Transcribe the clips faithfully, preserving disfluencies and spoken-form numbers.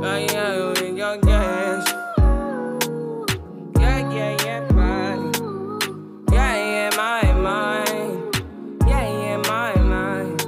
yeah, yeah, yeah, yeah. Yeah, yeah, yeah, man. Yeah, yeah, my mind. Yeah, yeah, my mind.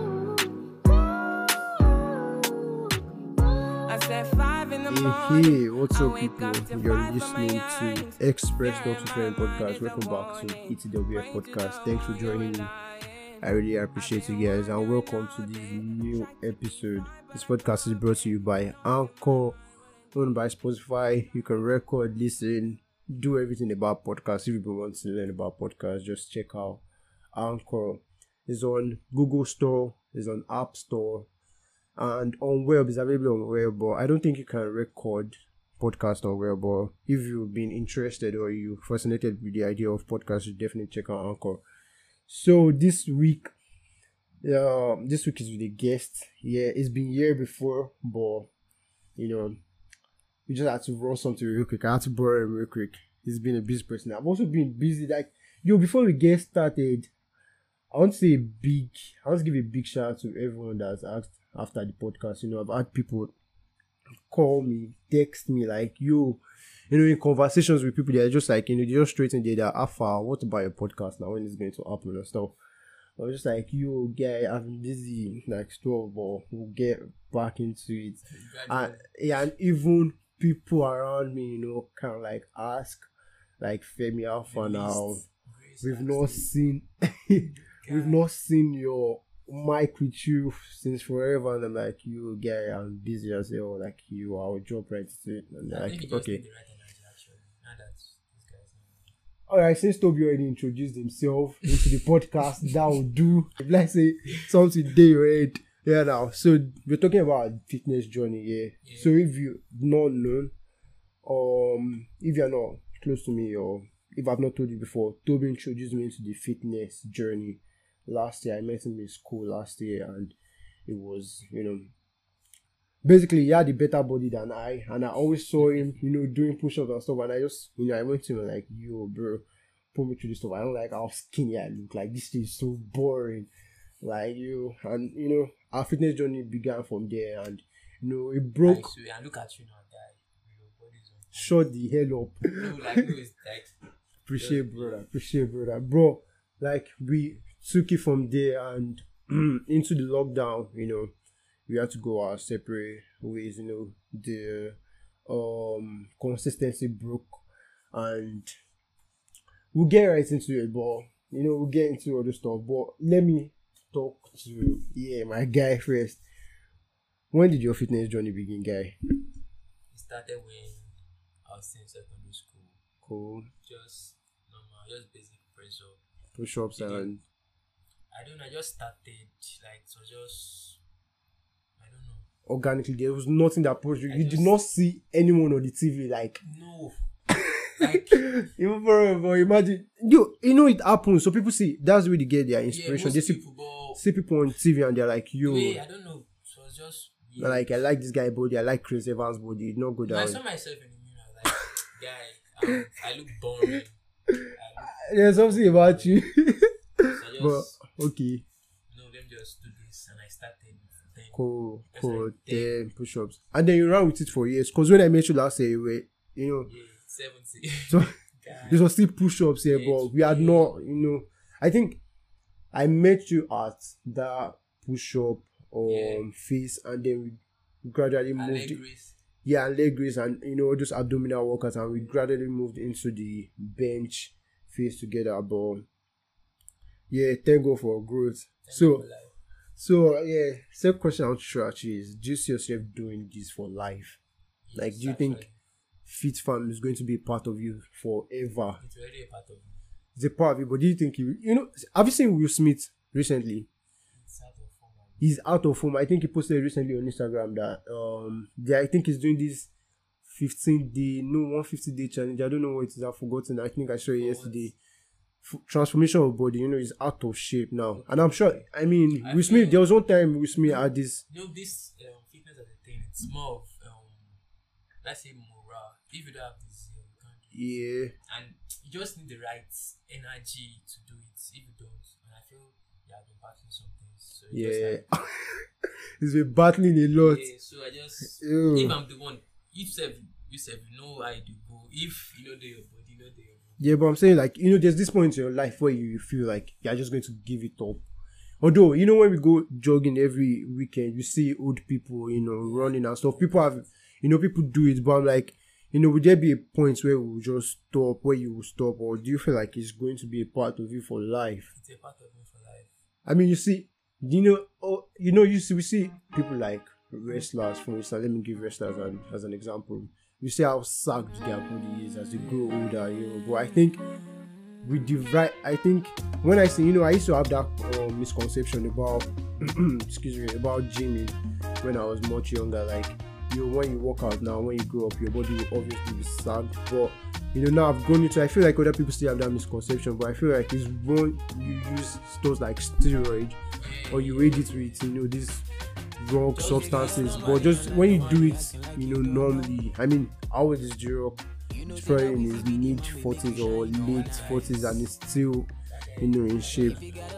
I said five in the morning. Hey, hey, what's up, people? You're listening to Express Doctor Friend Podcast. Welcome back to E T W F Podcast. Thanks for joining me. I really appreciate you guys, and welcome to this new episode. This podcast is brought to you by Anchor, owned by Spotify. You can record, listen, do everything about podcasts. If you want to learn about podcasts, just check out Anchor. It's on Google Store, it's on App Store, and on web. It's available on web, but I don't think you can record podcast on web. But if you've been interested or you fascinated with the idea of podcast, you definitely check out Anchor. So this week, uh, this week is with a guest. Yeah, it's been here before, but you know, we just had to run something real quick. I had to borrow him real quick. He's been a busy person. I've also been busy. Like, yo, before we get started, I want to say a big, I want to give a big shout out to everyone that's asked after the podcast. You know, I've had people call me, text me, like, yo, you know, in conversations with people, they're just like, you know, they're just straight in there, they're Alpha, what about your podcast now? When it's going to happen and stuff? I was just like, yo, guy, I'm busy, like, stuff, but we'll get back into it. And, yeah, and even people around me, you know, kind of like ask, like, Femi Alpha now, we've not seen, we've not seen your mic with you since forever, and I'm like, you guy, I'm busy as hell, like, you, I'll jump right to it. And they're like, okay. Alright, since Toby already introduced himself into the podcast, that will do. Let's say something day right. Yeah, now. So we're talking about fitness journey, yeah. yeah. So if you not known, um, if you're not close to me, or if I've not told you before, Toby introduced me into the fitness journey last year. I met him in school last year, and it was, you know, basically he had a better body than I, and I always saw him, you know, doing push-ups and stuff, and I just, you know, I went to him like, yo, bro, put me through this stuff. I don't like how skinny I look. Like, this thing is so boring. Like, you, and, you know, our fitness journey began from there, and, you know, it broke. Nice, and look at you now, guy. Your body's on. Shut the hell up. No, like, no, it's like. Appreciate, brother. Appreciate, brother. Bro, like, we took it from there and into the lockdown, you know. We had to go our separate ways, you know. The um consistency broke, and we'll get right into it, but you know, we'll get into other stuff. But let me talk to yeah my guy first. When did your fitness journey begin, guy? It started when I was in secondary school. Cool. Just normal, just basic press up. Push ups and I don't know, I just started like so just organically. There was nothing that pushed you. I You just, did not see anyone on the T V, like no. Like even for imagine you you know it happens. So people see that's where they get their inspiration. Yeah, they see people, see people on T V and they're like, yo, way, I don't know. So it's just yeah. Like I like this guy body, I like Chris Evans body. It's not good. No, I saw myself in the mirror, like guy, um, I look boring. I look, There's something about you. so I just, but okay. No, them just do this and I started. Cool, cool. Then push ups, and then you ran with it for years. Cause when I met you last year, you were, you know, yeah, seventy. So this was still push ups here, yeah, but we had not, you know. I think I met you at that push up um yeah. phase, and then we gradually and moved. Leg raise. Yeah, and leg raise, and you know, just abdominal workouts, and we gradually moved into the bench phase together. But yeah, thank God for growth. Thank so. So yeah, same question I want to throw at you is: do you see yourself doing this for life? Yes, like, do you actually think Fit Fam is going to be a part of you forever? It's already a part of me. It's a part of you, but do you think you, you know? Have you seen Will Smith recently? It's out of form. He's out of form. I think he posted recently on Instagram that um, they, I think he's doing this fifteen day, no, one hundred fifty day challenge. I don't know what it is. I've forgotten. I think I saw it yesterday. F- transformation of body, you know, is out of shape now, and I'm sure. I mean, I Will Smith. There was one time Will Smith had this. You know, this um, fitness as a thing. It's more of um, let's say morale. If you don't have this, you can't do it. Yeah. And you just need the right energy to do it. If you don't, and I feel you have been battling some things. So yeah. Just like, he's been battling a lot. Yeah. So I just, Ew. if I'm the one you self, you self, you know how you go. If you know the your body, you know the your body. Yeah, but I'm saying, like, you know, there's this point in your life where you feel like you're just going to give it up. Although, you know, when we go jogging every weekend, you see old people, you know, running and stuff. People have, you know, people do it, but I'm like, you know, would there be a point where we'll just stop, where you will stop, or do you feel like it's going to be a part of you for life? It's a part of me for life. I mean, you see, you know, oh, you know, you see, we see people like wrestlers, for instance. Let me give wrestlers an, as an example. We see how sagged their body is as they grow older, you know. But I think with the right, I think when I say, you know, I used to have that uh, misconception about, excuse me, about gymming when I was much younger. Like, you know, when you work out now, when you grow up, your body will obviously be sagged. But you know, now I've gone into, I feel like other people still have that misconception, but I feel like it's when you use stuff like steroid or you aid it with, you know, these wrong substances. But just when you do it, you know, normally, I mean, how old is J-Rock? He's probably in his mid forties or late forties and he's still, you know, in shape.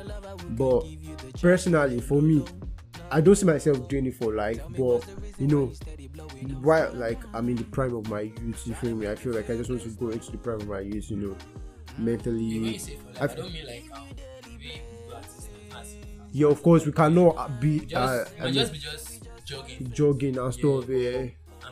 But personally, for me, I don't see myself doing it for life, but you know, while like I'm in the prime of my youth, you feel me? I feel like I just want to go into the prime of my youth, you know, mentally. When you say for life, I, I don't mean like um, we go at this as yeah, of course we cannot be just, uh, I mean, just be just jogging, jogging and stuff. Yeah, yeah.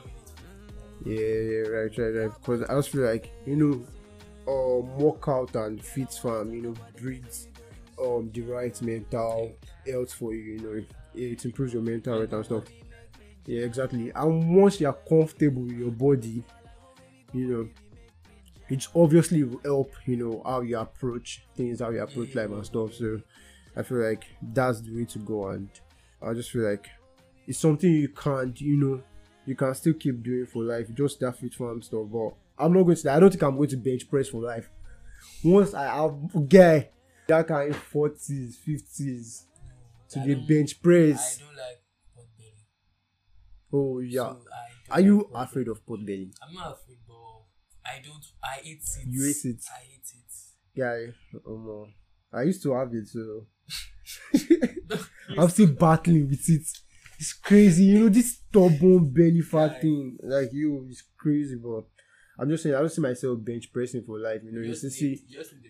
yeah, yeah, right, right, right. Because I just feel like, you know, um, workout and fit farm, you know, breeds um the right mental health for you. You know, it, it improves your mental health and stuff. Yeah, exactly. And once you're comfortable with your body, you know, it obviously will help, you know, how you approach things, how you approach life and stuff. So I feel like that's the way to go, and I just feel like it's something you can't, you know, you can still keep doing for life, just that fit farm stuff. But I'm not going to, I don't think I'm going to bench press for life. Once I have a guy that kind of forties, fifties to the bench press. I don't like pot belly. Oh yeah. So Are you afraid of pot belly? I'm not afraid, but I don't. I hate it. You hate it? I hate it. Yeah, um, I used to have it, so I'm still battling with it. It's crazy, you know, this stubborn belly fat Yeah. thing. Like you, it's crazy, but I'm just saying, I don't see myself bench pressing for life. You know, You you just, just see need, you just need the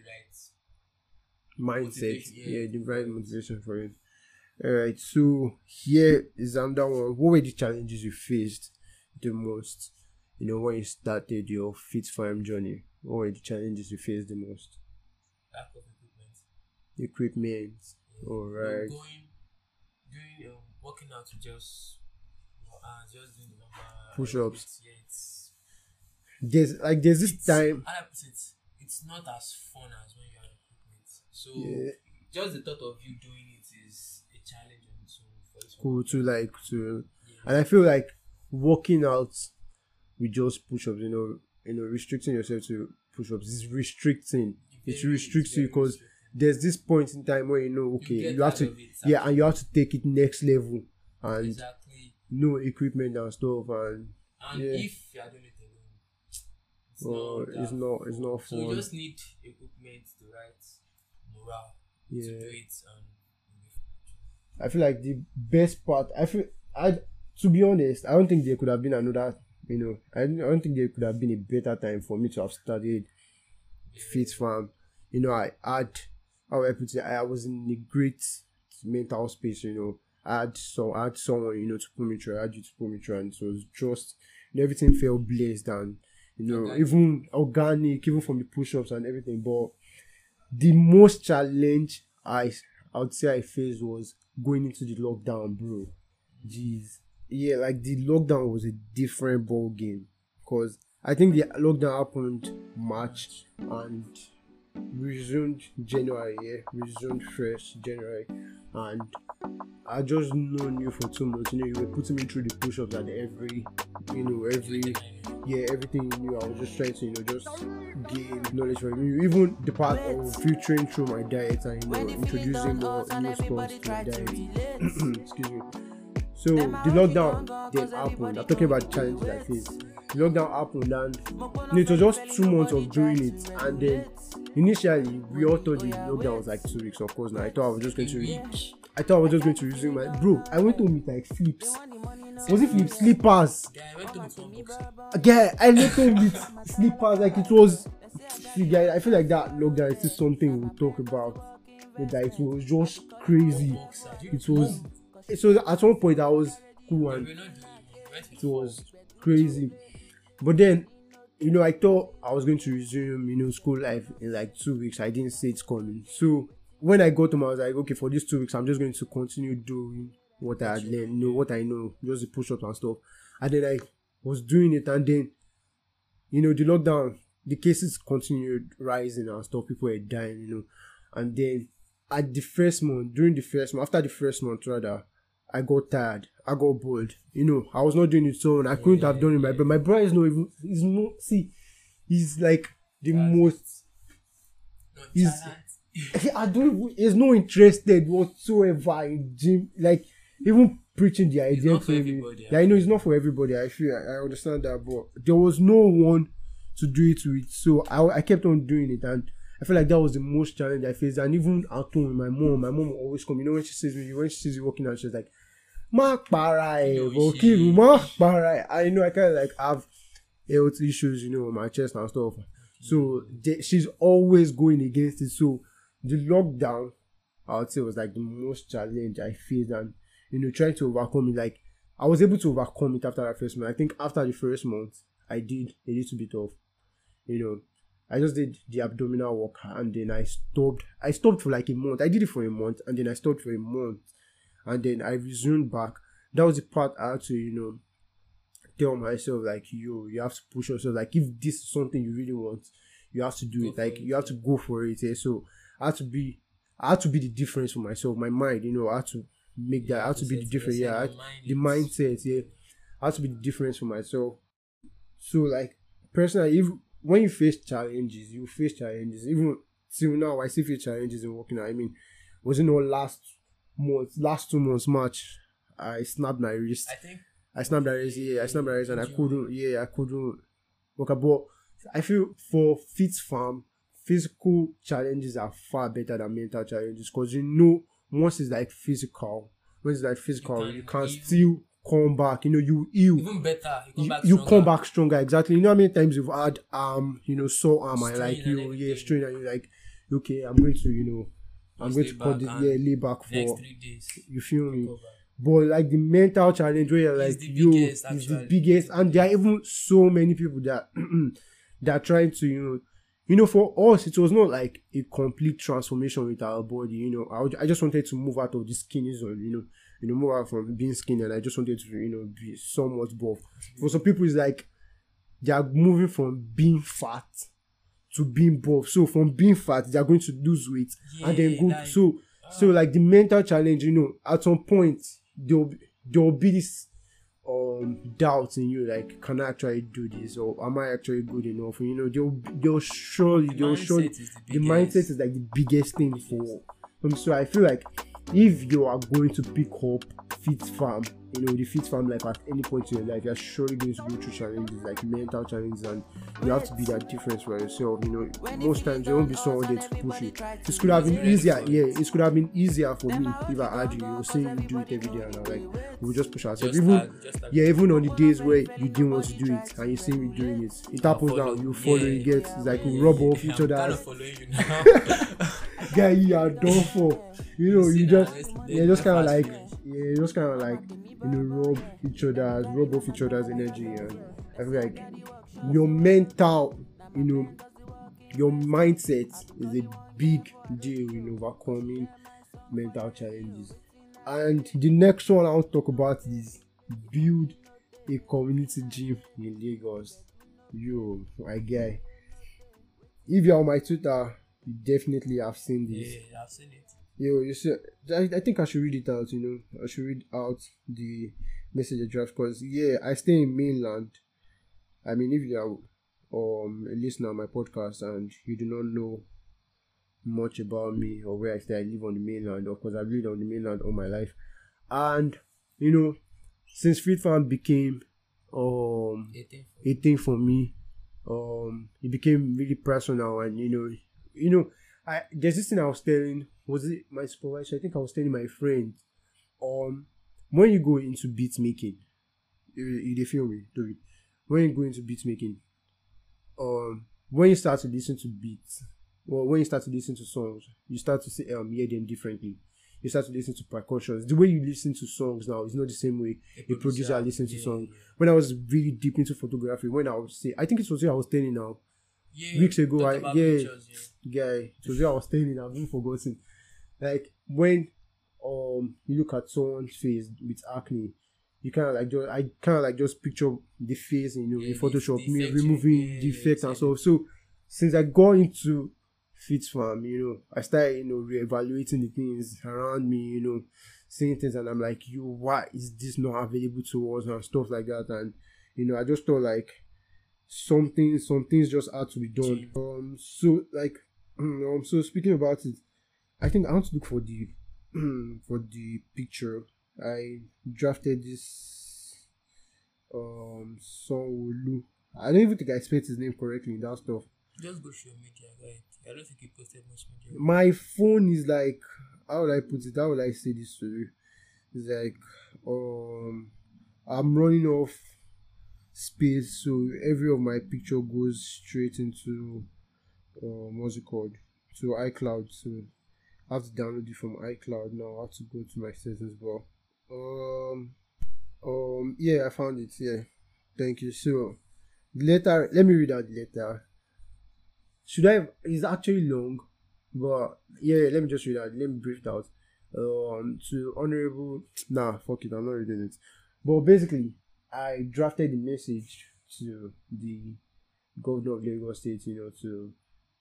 right mindset, motivation, yeah, yeah. the right motivation for it. Alright, so here is another one. What were the challenges you faced the most? You know, when you started your fit farm journey, what were the challenges you faced the most? lack of equipment. Equipment. Yeah. Alright. Going, doing, um, working out to just, uh, just doing the normal Push-ups. Yeah, it's, There's like there's this it's, time. I put it, it's not as fun as when you have equipment. So Yeah. just the thought of you doing it is a challenge on its own for its Cool to like to, Yeah. and I feel like working out with just push-ups, you know, you know, restricting yourself to push-ups is restricting. It Very- restricts you very because restricting. there's this point in time where you know, okay, get you have tired to, of it, yeah, and you have to take it next level, and Exactly. no equipment and stuff, and And yeah. if you are doing it alone, it's Oh, not that it's not, it's fun. not So you fun. just need equipment, the right morale to Yeah. do it, and I feel like the best part, I feel, I, to be honest, I don't think there could have been another, you know, I don't, I don't think there could have been a better time for me to have studied fit farm. You know, I had, how I put it, I was in a great mental space, you know. I had so I had someone, you know, to put me through, I had you to put me through, and so it was just, you know, everything felt blessed and, you know, Organic. even organic, even from the push-ups and everything. But the most challenge I, I would say I faced was going into the lockdown, bro. Jeez. Yeah, like the lockdown was a different ball game. Because I think the lockdown happened March and resumed January, yeah. Resumed fresh January. And I just known you for two months. You know, you were putting me through the push-ups at every, you know, every, yeah, everything you knew. I was just trying to, you know, just gain knowledge from you. Even the part of filtering through my diet and, you know, introducing more new stuff to my diet. Excuse me. So the lockdown then happened. I'm talking about the challenges I faced. The lockdown happened and, you know, it was just two months of doing it. And then initially we all thought the lockdown was like two weeks. Of course, now I thought I was just going to. I thought I was just going to resume my bro. I went home with like flips, Was it Philip slippers? Yeah, I went to with one boxer. Yeah, I later with slippers. Like it was. See, guys, I feel like that lockdown is still something we'll talk about. That it was just crazy. Boxer. You- It was. So at one point I was cool no, and we're not doing it. We went with it was four. crazy. But then, you know, I thought I was going to resume, you know, school life in like two weeks. I didn't see it coming. So when I got home, I was like, okay, for these two weeks, I'm just going to continue doing what I had learned, you know, what I know, just the push-ups and stuff. And then I was doing it, and then, you know, the lockdown, the cases continued rising and stuff. People were dying, you know. And then at the first month, during the first month, after the first month rather, I got tired. I got bored. You know, I was not doing it so, and I couldn't have done it. My but my brother is not even. He's not. See, he's like the most. No, He's. talent. I don't. even- He's not interested whatsoever in gym. Like even preaching the idea not for to me. everybody, Yeah, I know it's not for everybody. I feel. I, I understand that, but there was no one to do it with, so I, I kept on doing it, and I feel like that was the most challenge I faced. And even at home with my mom, my mom will always come. You know, when she sees me, when she sees me walking out, she's like, "Mark para, You know, go she- kill Mark para." I know I kind of like have health issues, you know, with my chest and stuff. So they, she's always going against it. So the lockdown, I would say, was like the most challenge I faced, and you know, trying to overcome it. Like I was able to overcome it after that first month. I think after the first month, I did a little bit of, you know, I just did the abdominal work, and then I stopped. I stopped for like a month. I did it for a month, and then I stopped for a month, and then I resumed back. That was the part I had to, you know, tell myself like, yo, you have to push yourself. Like if this is something you really want, you have to do Go it. for Like it, you have to go for it. Yeah? So I had to be, I had to be the difference for myself. My mind, you know, I had to make that. I had to be the difference. Yeah, I had, the mindset. Yeah, I had to be the difference for myself. So like personally, if when you face challenges, you face challenges. Even till now, I still face challenges in working out. I mean, was it not last month, last two months, March, I snapped my wrist. I think I snapped my wrist. Yeah, I snapped my wrist, and I couldn't. Yeah, I couldn't work out. But I feel for Fit Farm, physical challenges are far better than mental challenges, because you know once it's like physical, once it's like physical, you You can, can still come back. You know, you heal. even better. You come You, back. you stronger. come back stronger, exactly. You know how many times you've had um, you know, sore arm and Strain like and you, yeah, everything. strain, and you're like, okay, I'm going to, you know, I'm Just going lay to cut back this, and yeah, lay back Next for. three days. You feel me? recover. But like the mental challenge where you're like, It's the yo, biggest, it's the actually. biggest, and there are even so many people that that are trying to, you know, you know, for us, it was not like a complete transformation with our body. You know, I, would- I just wanted to move out of the skinny zone. You know, you know, move out from being skinny, and I just wanted to, you know, be somewhat buff. For some people, it's like they are moving from being fat to being buff. So from being fat, they are going to lose weight, and then Yeah, go. like- so so like the mental challenge, you know, at some point there'll be, there'll be this um doubt in you, like, can I actually do this, or am I actually good enough? You know, they'll they'll surely The they'll mindset surely is the the biggest. mindset is like the biggest thing for um, so I feel like if you are going to pick up Fit Farm, you know, the Fit Farm life at any point in your life, you're surely going to go through challenges like mental challenges, and you have to be that difference for yourself. You know, most times there won't be someone there to push you. It could have been easier, yeah, it could have been easier for me if I had you. You were saying you do it every day, and I'm like, we'll just push ourselves. Just Even like- just like- yeah, even on the days where you didn't want to do it and you see me doing it, it happens now. You follow, you get, it's like we rub off each I'm other. kind of following you now. Guy, you are done for. You know, You you see that, just, let's- yeah, let's just kind of fast like, finish. yeah, just kind of like, you know, rub each other's, rub off each other's energy, and I feel like your mental, you know, your mindset is a big deal in overcoming mental challenges. And the next one I want to talk about is build a community gym in Lagos. Yo, my guy, if you're on my Twitter, you definitely have seen this. Yeah, I've seen it. Yo, you see, I, I think I should read it out, you know. I should read out the message I draft, because, yeah, I stay in mainland. I mean, if you are um, a listener of my podcast and you do not know much about me or where I stay, I live on the mainland. Of course, I've lived on the mainland all my life. And, you know, since Fit Farm became um, eighteen. a thing for me, um, it became really personal, and, you know, you know, I there's this thing I was telling, was it my supervisor? I think I was telling my friend, um, when you go into beat making, you, you dey feel me, David. When you go into beat making, um, when you start to listen to beats, or when you start to listen to songs, you start to see um hear them differently. You start to listen to percussions. The way you listen to songs now is not the same way a producer listens to yeah, songs. yeah. When I was really deep into photography, when I was say, I think it was when I was ten now. Yeah, Weeks ago, talk I about yeah, pictures, yeah, it was when I was ten. I've even forgotten. Like when um you look at someone's face with acne, you kind of like just I kind of like just picture the face, you know, Yeah, in Photoshop, the me effect, removing yeah, the effect and exactly. stuff. So since I got into Fit Farm, you know, I started, you know, reevaluating the things around me, you know, seeing things, and I'm like, yo, why is this not available to us and stuff like that? And you know, I just thought like something, some things just had to be done. Um, so like, um, so speaking about it, I think I want to look for the for the picture. I drafted this um Sonwolu. I don't even think I spelled his name correctly in that stuff. Just go show media, right? I don't think you posted much media. My phone is like, how would I put it? How would I say this to you? It's like um I'm running off space, so every of my picture goes straight into um what's it called? To iCloud. So I have to download it from iCloud now. I have to go to my settings, but um um yeah, I found it. Yeah, thank you. So the letter, let me read out the letter. Should I? It's actually long, but yeah, let me just read out. Let me brief it out. Um, to Honorable, nah, fuck it, I'm not reading it. But basically, I drafted the message to the governor of Lagos State, you know, to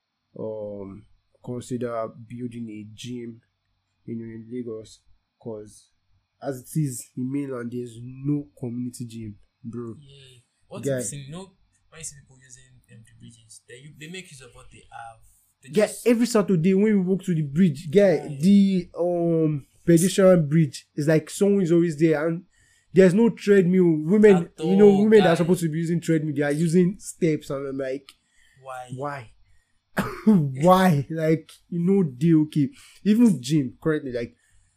um consider building a gym, you know, in Lagos, cause as it is in mainland, there's no community gym, bro. Yeah. What Yeah. you see, you know, when you see people using empty bridges, they you, they make use of what they have. They Yeah, just every Saturday when we walk to the bridge, yeah, the um pedestrian bridge is like someone is always there, and there's no treadmill. Women, At you know, all, women that are guys. supposed to be using treadmill, they are using steps, and I'm like, why? why? Why? Like, you know, they okay. Even gym currently, like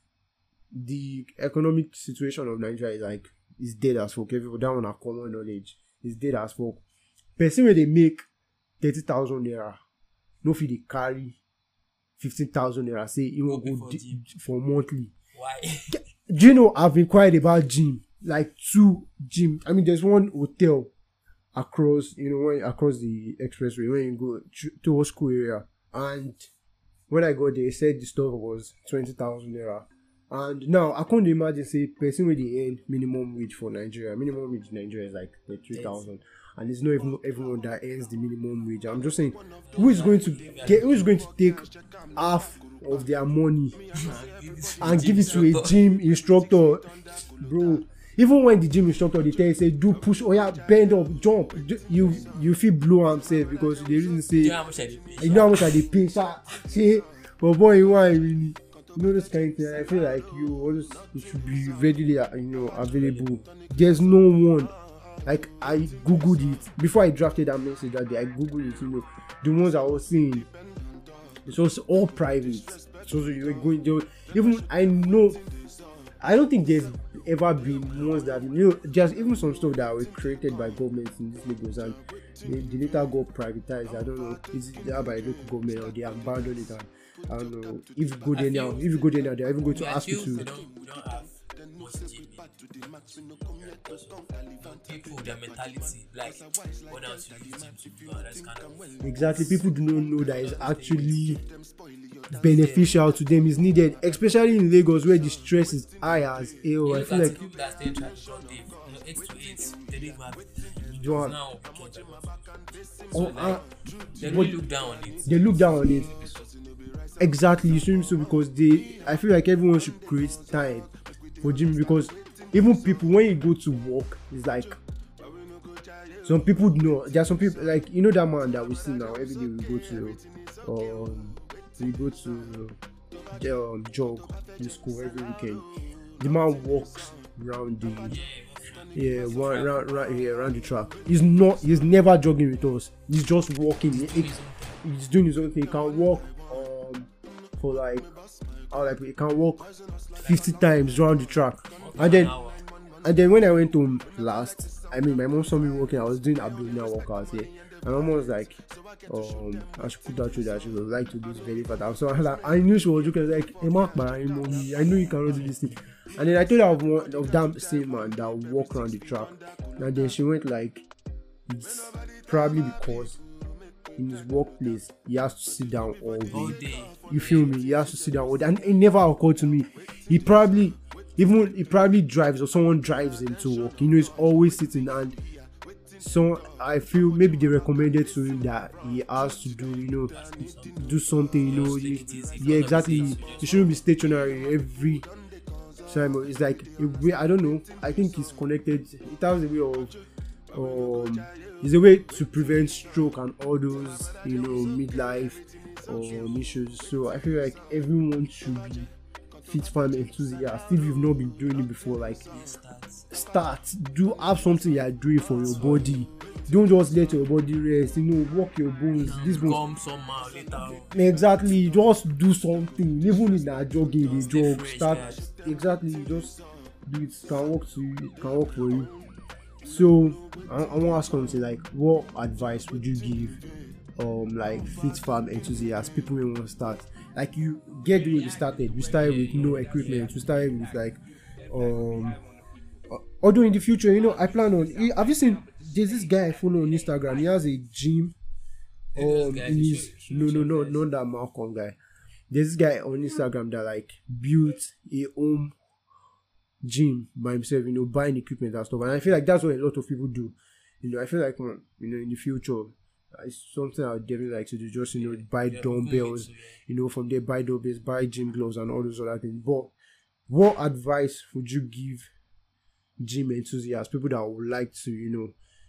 the economic situation of Nigeria is like is dead as fuck. Everyone that one are common knowledge. It's dead as fuck. Person where they make thirty thousand naira, no fee they carry fifteen thousand naira. Say you want Go go for di- gym. for monthly. Why? Do you know I've inquired about gym, like two gym. I mean, there's one hotel across, you know, when across the expressway when you go to- towards school area, and when I got there, they said the store was twenty thousand naira. And now I can't imagine say person with the earn minimum wage for Nigeria. Minimum wage in Nigeria is like three thousand, and it's not even everyone that earns the minimum wage. I'm just saying, who is going to get? Who is going to take half of their money and give it to a gym instructor, bro? Even when the gym instructor they tell you say do push, oh yeah, bend up, jump, ju- you you feel blow am safe because they reason say Do you know how much I dey pay? you know how much I dey pay, sha. Say, but boy, you want really, you know this kind of thing. I feel like you always it should be readily, uh, you know, available. There's no one. Like I googled it before I drafted that message that day. I googled it, you know, the ones I was seeing. It was all private. So you were going there. Even I know, I don't think there's ever been ones that, you know, just even some stuff that were created by governments in this Lagos and they, they later got privatized. I don't know, is it there by local government or they abandoned it? And I don't know. If you go there now, if you go there now, they're even going to I ask you feel we to. don't we don't have much gym in because of people, their mentality, like go down to the gym to do all that kind of. Exactly, people do not know that it's actually beneficial to them, is needed, especially in Lagos where the stress is high as hell. You I look feel at like the people that stay in traffic all day, you know, eight to eight, they don't even have it. you know, Now we can't. oh, uh, They but really look down on it. they look down on it. Exactly, you see, so because they, I feel like everyone should create time for gym, because even people when you go to work, it's like some people know. There are some people like, you know, that man that we see now every day. We go to um we go to um jog in school every weekend. The man walks around the yeah one round, round yeah around the track. He's not he's never jogging with us. He's just walking. He- he- he's doing his own thing. He can walk um for like how like he can walk fifty times around the track, and then And then when I went home last, I mean, my mom saw me working. I was doing abdominal workouts here. My mom was like, um, I should put that through that she would like to lose belly fat. So I was like, I knew she was joking. I was like, hey, Mark, man, I know you cannot do this thing. And then I told her of one of that same man that walk around the track. And then she went like, it's probably because in his workplace he has to sit down all day. All day. You feel me? He has to sit down all day. And it never occurred to me. He probably, even he probably drives or someone drives him to work. You know, he's always sitting. And so I feel maybe they recommended to him that he has to do, you know, do something, you know. You, yeah, exactly. He shouldn't be stationary every time. It's like a way, I don't know. I think it's connected. It has a way of um it's a way to prevent stroke and all those, you know, midlife um, issues. So I feel like everyone should be fit farm enthusiast. If you've not been doing it before, like start, do have something you are doing for your body. Don't just let your body rest, you know, work your bones. This bones somehow later. Exactly, just do something. Even in a jogging, a jog, start. Exactly, just do it. Can work to you, it can work for you. So I, I want to ask something like, what advice would you give um like fit farm enthusiasts, people who want to start? Like, you get the way we started. We started with no equipment. We started with like um although in the future, you know, I plan on, have you seen, there's this guy I follow on Instagram. He has a gym um in his no no no not that Malcolm guy. There's this guy on Instagram that like built a home gym by himself, you know, buying equipment and stuff. And I feel like that's what a lot of people do. You know, I feel like, you know, in the future, it's something I would definitely like to do. Just, you know, buy dumbbells, you know, from there, buy dumbbells, buy gym gloves and all those other things. But what advice would you give gym enthusiasts, people that would like to, you know,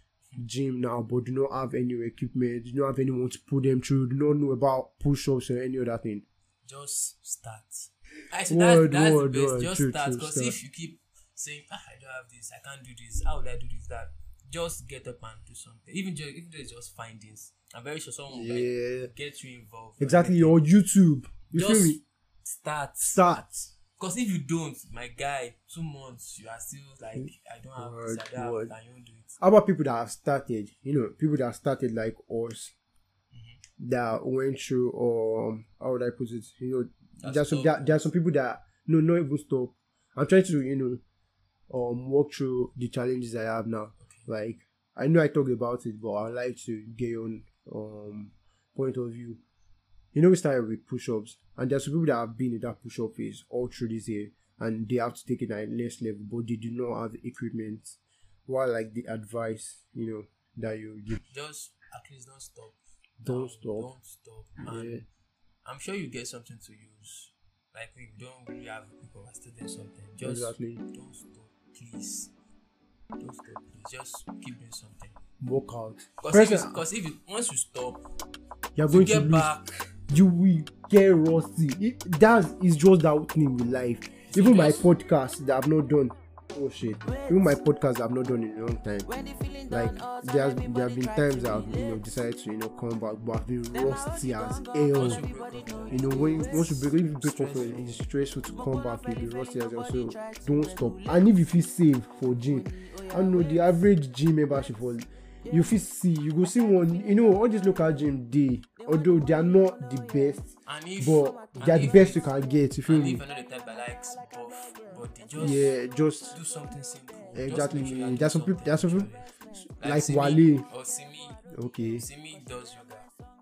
gym now but do not have any equipment, do not have anyone to put them through, do not know about push-ups or any other thing? Just start. Actually, word, that's, that's word, the best. word, Just true, start. true, Because start. if you keep saying, ah, I don't have this, I can't do this, how would I do this, that? Just get up and do something. Even just, if there's just findings, I'm very sure someone will Yeah. like, get you involved. Exactly, or YouTube. You just feel me? start. Start. Because if you don't, my guy, two months, you are still like, I don't have Word, this, I don't word. have it, and you won't do it. How about people that have started, you know, people that have started like us, Mm-hmm. that went through, um, how would I put it? You know, That there's some, stop. there, there are some people that, no, not even stop. I'm trying to, you know, um, walk through the challenges I have now. Okay. Like, I know I talk about it, but I'd like to get your own um point of view. You know, we started with push-ups, and there's some people that have been in that push-up phase all through this year, and they have to take it at next level, but they do not have the equipment. What, like, the advice, you know, that you give? Just at least don't stop. Don't Now, stop. Don't stop. And Yeah. I'm sure you get something to use. Like, if you don't really have people who are still doing something, just Exactly. don't stop, please. Don't stop, please. Just keep doing something. Work out. Because if, Person- because if you, once you stop, You're you going to get lose. back. You will get rusty. It, that is just that thing with life. So Even my just- podcast that I've not done. Oh shit. Even my podcast I've not done in a long time. Like, there's there have been times I've, you know, decided to, you know, come back, but I've been rusty as hell. Once you break up, You know, when you, once you break, if you break off, it's stressful to come back. You'll be rusty as well. So don't stop. And if you feel safe for gym, I know the average gym membership for, you feel see, you go see one. You know, all these local gym, they, although they are not the best, and if, but and they are the if best you it- can get. You feel and me? if another type that likes buff body, just Yeah, just do something simple. exactly. Just make sure you There's some do people. There's some something. people like Simi Wale. or Simi. Okay. Simi does yoga.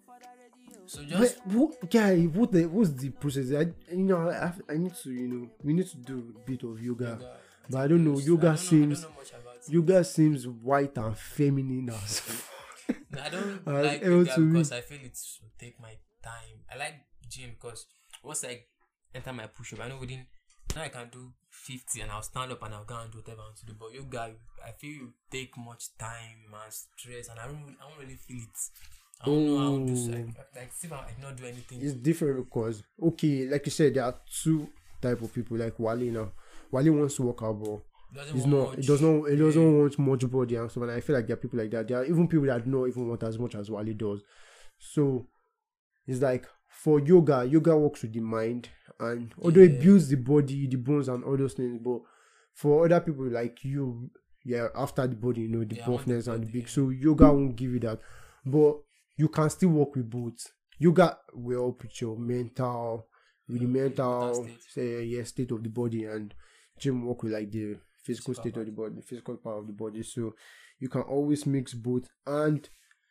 So But just what, guy? What the what's the process? I, you know, I, have- I need to, you know, we need to do a bit of yoga, yoga. but I don't know. I Yoga don't know, seems I don't know much about it. yoga seems white and feminine as. No, I don't Uh, like able yoga to read. because I feel it will take my time. I like gym because once I enter my push up, I know within now I can do fifty and I'll stand up and I'll go and do whatever I want to do. But yoga, I feel you take much time and stress, and I don't, I don't really feel it. I don't know how to do so. Oh. Like, like see if I not do anything. It's different because, okay, like you said, there are two type of people. Like Wale now, Wale wants to work out, but Doesn't it's want not. much. It does not. It doesn't Yeah. want much body and stuff. And I feel like there are people like that. There are even people that don't even want as much as Wale does. So it's like for yoga, yoga works with the mind, and although it Yeah. builds the body, the bones, and all those things, but for other people like you, yeah, after the body, you know, the Yeah, I want the buffness and the body, big. yeah. So yoga won't give you that, but you can still work with both. Yoga will help with your mental, with the mental, mental state. say, yeah, state of the body, and gym work with like the physical Physical state of part. the body, the physical part of the body. So you can always mix both. And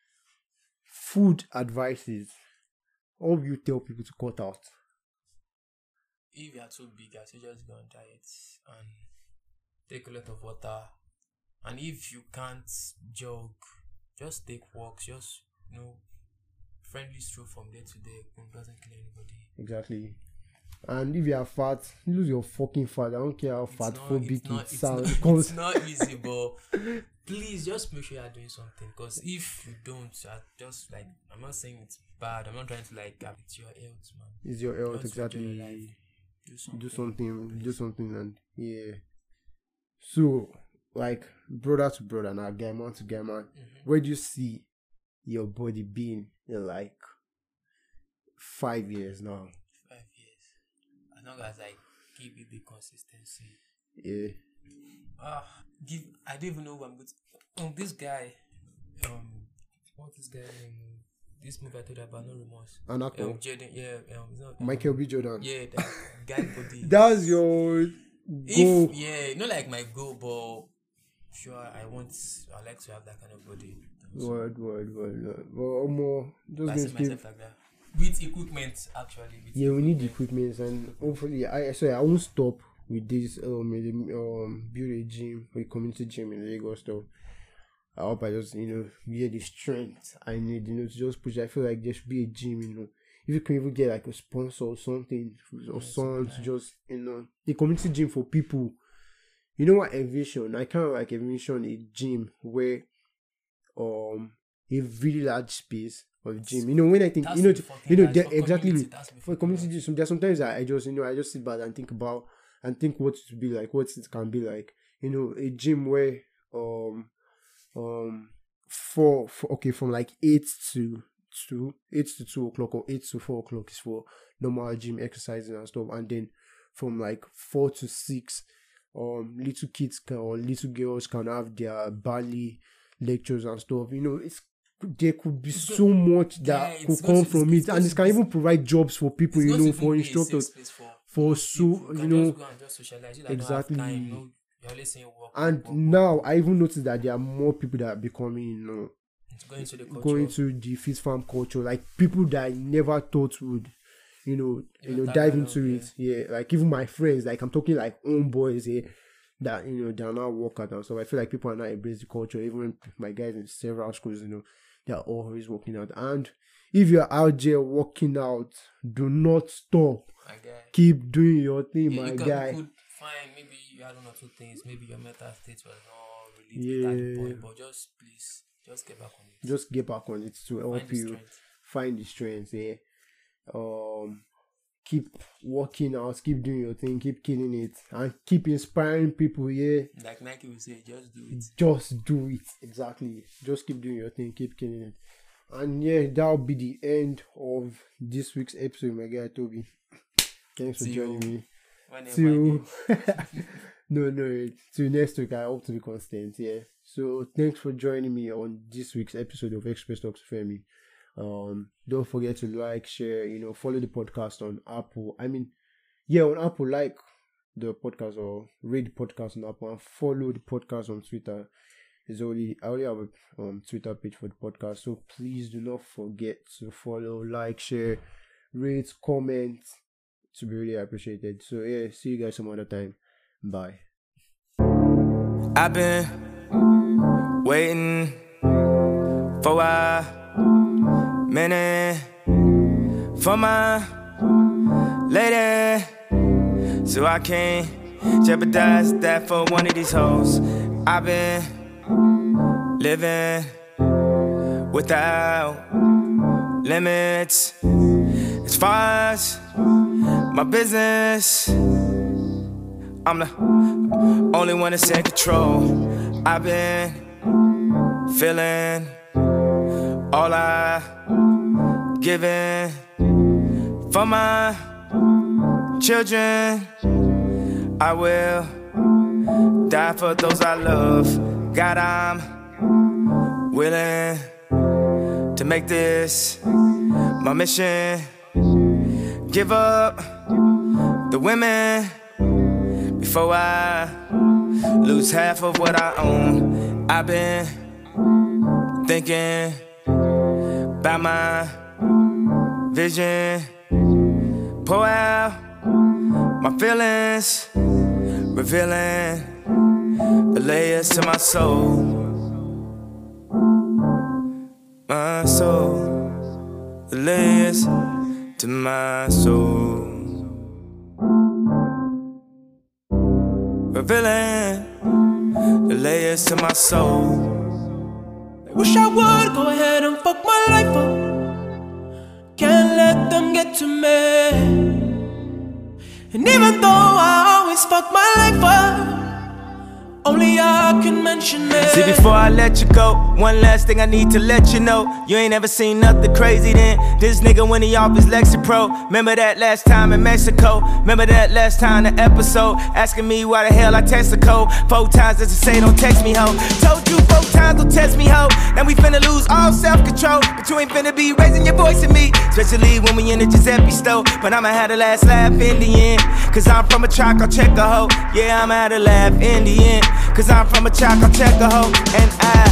food advices, all you tell people to cut out. If you are too big, I say just go on diet and take a lot of water. And if you can't jog, just take walks. Just, you know, friendly stroll from day to day. It doesn't kill anybody. Exactly. And if you are fat, lose your fucking fat. I don't care how It's fat not- phobic it's not- it it's sounds. not- It comes- It's not easy, but please just make sure you are doing something. Because if you don't, I just like, I'm not saying it's bad. I'm not trying to like, it's your health, man. It's your health, Just enjoy your exactly. life. Do something. Do something, do something, and yeah. So, like, brother to brother, now, guy man to guy man, Mhm. where do you see your body being in like five years now? Five years. As long as I give it the consistency. Yeah. Ah, give. I don't even know who I'm going to. Um, this guy. Um, what's this guy name? This movie I told you about, No Remorse. An actor, Um, Jaden. Yeah. Um, it's not, um, Michael B. Jordan. Yeah, that guy body. That's your goal. If yeah, not like my goal, but sure, I want. I like to have that kind of body. So Word, word, word, word. Well, more just I going see to keep. myself like that with equipment, actually. With Yeah, we need equipment. equipment, and hopefully, I sorry, I won't stop with this. Um, um, build a gym, a community gym in Lagos. So I hope I just, you know, get the strength I need, you know, to just push. I feel like there should be a gym, you know. If you can even get like a sponsor or something, or Yeah, someone something to just, you know, a community gym for people. You know what? Envision. I kind of like envision a gym where, um, a really large space of gym. You know, when I think, That's you know, the fucking you know, nice. there- For exactly. community, that's the For fucking community nice. gym, some, there's sometimes I, I just, you know, I just sit back and think about and think what it would be like, what it can be like. You know, a gym where, um, um, for, for okay, from like eight to two, eight to two o'clock or eight to four o'clock is for normal gym exercising and stuff, and then from like four to six, um, little kids can, or little girls can have their ballet lectures and stuff. You know, it's there could be It's so much yeah, that it's could going come to- from it's it, and going it to can be- even provide jobs for people. It's You going know, to for even be a safe instructors. space for for most so- people. you can know, just go and just socialize. You that exactly. Don't have time, you know, you're always saying work, And work, work, now work. I even noticed that there are more people that are becoming, you know, It's going to the culture. going to the fit farm culture, like people that I never thought would, you know, you Yeah, know, that dive kind into of, it. Yeah, like even my friends, like I'm talking like own boys here, that you know they're now workout and stuff. I feel like people are now embrace the culture. Even my guys in several schools, you know, they're always working out. And if you're out there working out, do not stop. My guy. Keep doing your thing, Yeah, my you, can, guy. you could find maybe you had one or two things. Maybe your mental state was not really at the Yeah. point, but just please, just get back on it. Just get back on it to help Find the you. strength. Find the strength, yeah. Um, keep working out, keep doing your thing, keep killing it, and keep inspiring people, yeah. Like Nike will say, just do it. Just do it, exactly. Just keep doing your thing, keep killing it. And yeah, that'll be the end of this week's episode, my guy Toby. Thanks for See joining you. me. When they Till mind you. no, no, till next week. I hope to be constant, yeah. So thanks for joining me on this week's episode of Express Talks with Femi. Um, don't forget to like, share, you know, follow the podcast on Apple. I mean, yeah, on Apple, like the podcast or read the podcast on Apple, and follow the podcast on Twitter. It's only I only have a um, Twitter page for the podcast, so please do not forget to follow, like, share, rate, comment. To be really appreciated. So yeah, see you guys some other time. Bye. I've been waiting for a minute for my lady, so I can't jeopardize that for one of these hoes. I've been living without limits as far as my business. I'm the only one that's in control. I've been feeling all I given for my children. I will die for those I love. God, I'm willing to make this my mission. Give up the women before I lose half of what I own. I've been thinking about my vision. Pour out my feelings, revealing the layers to my soul. My soul, the layers to my soul. Revealing the layers to my soul. I wish I would go ahead and fuck my life up. Can't let them get to me. And even though I always fuck my life up, only I can mention it. See, before I let you go, one last thing I need to let you know. You ain't ever seen nothing crazy then. This nigga when he off his Lexapro. Remember that last time in Mexico? Remember that last time the episode? Asking me why the hell I text the code four times just to say don't text me, ho. Told you four times don't text me, ho. Now we finna lose all self-control, but you ain't finna be raising your voice at me, especially when we in the Giuseppe store. But I'ma have the last laugh in the end, cause I'm from a track, I'll check a hoe. Yeah, I'ma have the laugh in the end, cause I'm from a track, I'll check a hoe. And I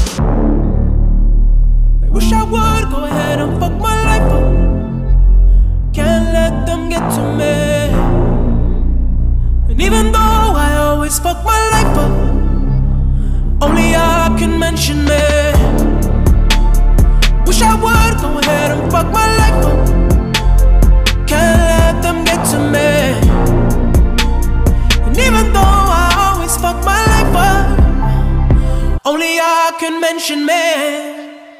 I wish I would go ahead and fuck my life up. Can't let them get to me. And even though I always fuck my life up, only I can mention it. Wish I would go ahead and fuck my life up. Can't let them get to me. And even though I always fuck my life up, only I can mention me.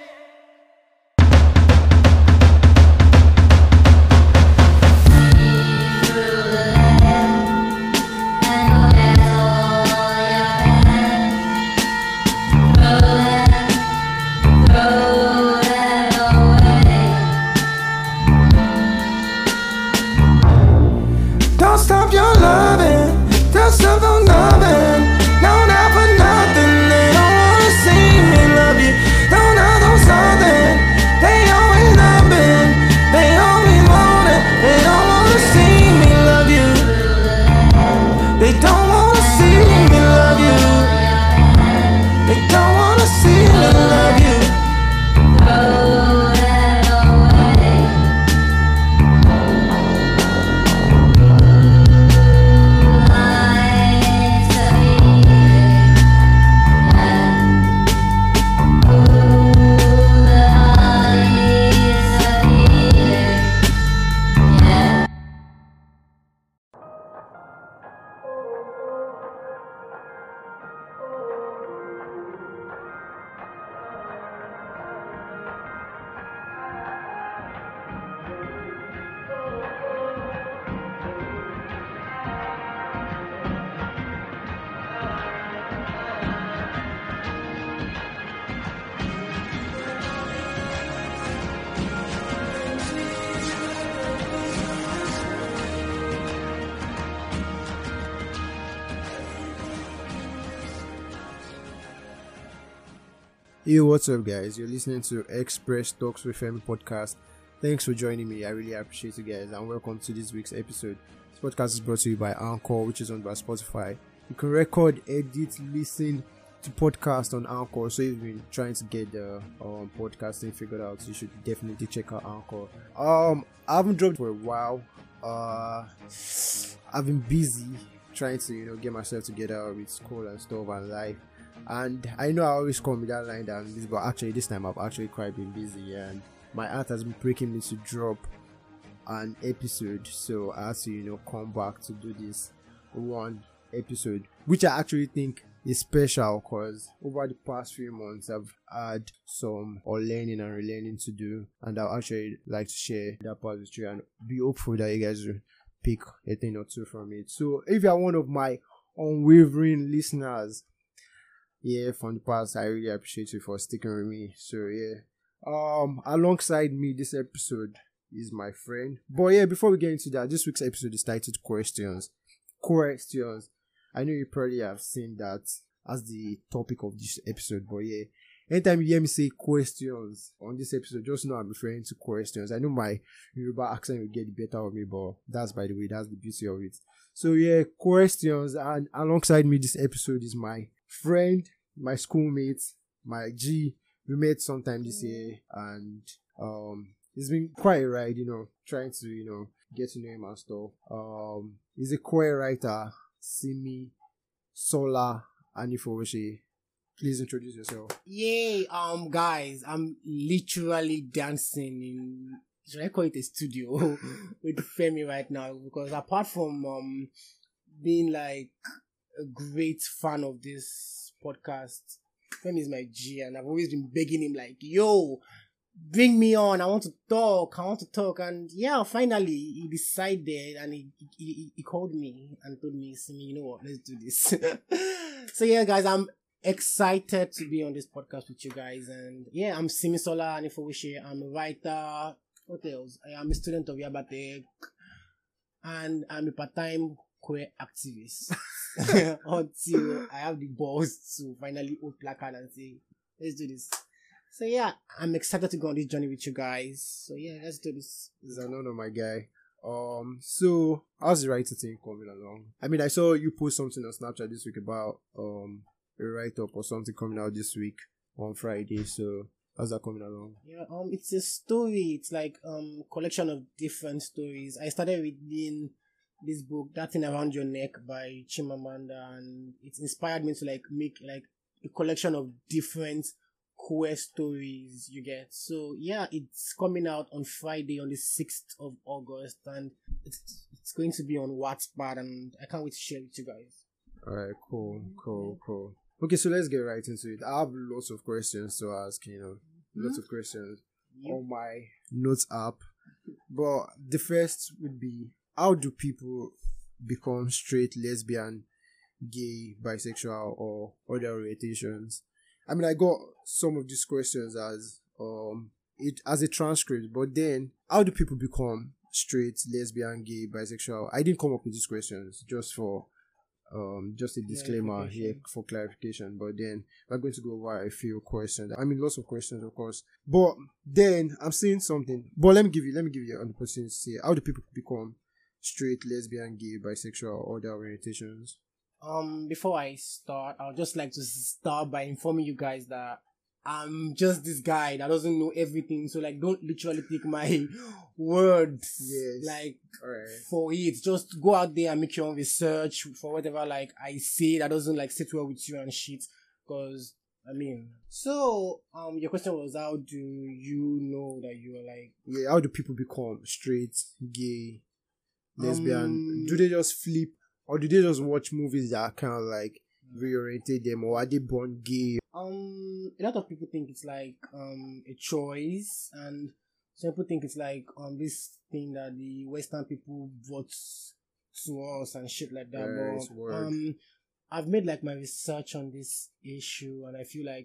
don't stop your loving, don't stop your loving. No, not for nothing. They don't wanna see me love you. Don't know those something. They always loving, they always want it. They don't wanna see me love you. They don't wanna see me love you. They don't wanna see me love you. Yo, what's up, guys? You're listening to Express Talks with Femi podcast. Thanks for joining me. I really appreciate you guys, and welcome to this week's episode. This podcast is brought to you by Anchor, which is owned by Spotify. You can record, edit, listen to podcast on Anchor. So if you've been trying to get the um, podcasting figured out, you should definitely check out Anchor. Um, I haven't dropped for a while. Uh, I've been busy trying to, you know, get myself together with school and stuff and life. And I know I always come with that line down this, but actually this time I've actually quite been busy, and my heart has been breaking me to drop an episode. So I had to, you know, come back to do this one episode, which I actually think is special because over the past few months I've had some learning and relearning to do, and I'd actually like to share that part with you and be hopeful that you guys will pick a thing or two from it. So if you are one of my unwavering listeners, yeah, from the past, I really appreciate you for sticking with me. So yeah, um, alongside me this episode is my friend. But yeah, before we get into that, this week's episode is titled Questions. Questions. I know you probably have seen that as the topic of this episode, but yeah, anytime you hear me say questions on this episode, just know I'm referring to questions. I know my Yoruba accent will get the better of me, but that's, by the way, that's the beauty of it. So yeah, questions, and alongside me this episode is my friend, my schoolmate, my G. We met sometime this year, and um, it's been quite a ride, you know, trying to, you know, get to know him and stuff. Um, he's a queer writer, Simi Sola Anifowoshe. Please introduce yourself. Yay, um, guys, I'm literally dancing in, should I call it a studio with Femi right now, because apart from um being like a great fan of this podcast, Femi is my G, and I've always been begging him like, yo, bring me on, I want to talk, I want to talk, and yeah, finally he decided, and he he, he called me and told me, Simi, you know what, let's do this. So yeah, guys, I'm excited to be on this podcast with you guys, and yeah, I'm Simi Sola Anifowoshe. I'm a writer. What else? I am a student of Yabatech, and I'm a part-time queer activist until I have the balls to finally hold placard and say, let's do this. So yeah, I'm excited to go on this journey with you guys. So yeah, let's do this. This is another my guy. Um, so how's the writer thing coming along? I mean, I saw you post something on Snapchat this week about um a write-up or something coming out this week on Friday. So how's that coming along? Yeah, um, it's a story. It's like um collection of different stories. I started reading this book, That Thing Around Your Neck by Chimamanda, and it inspired me to like make like a collection of different queer stories, you get. So yeah, it's coming out on Friday on the sixth of August, and it's it's going to be on Wattpad, and I can't wait to share it with you guys. Alright, cool, cool, cool. Okay, so let's get right into it. I have lots of questions to ask, you know, lots of questions Yep. on my notes app. But the first would be, how do people become straight, lesbian, gay, bisexual, or other orientations? I mean, I got some of these questions as um it as a transcript, but then how do people become straight, lesbian, gay, bisexual? I didn't come up with these questions just for um just a disclaimer here for clarification, but then we're going to go over a few questions. I mean, lots of questions, of course, but then I'm saying something. But let me give you let me give you an opportunity to say, how do people become straight, lesbian, gay, bisexual, or other orientations? Um, before I start, I would just like to start by informing you guys that I'm just this guy that doesn't know everything. So like, don't literally take my words Yes. like Alright. for it. Just go out there and make your own research for whatever like I say that doesn't like sit well with you and shit. Cause I mean, so um, your question was, how do you know that you are like Yeah, how do people become straight, gay, lesbian? Um, Do they just flip, or do they just watch movies that kind of like reorientate them, or are they born gay? Um, a lot of people think it's like um a choice, and some people think it's like um this thing that the Western people vote to us and shit like that. Yes, but word. um, I've made like my research on this issue, and I feel like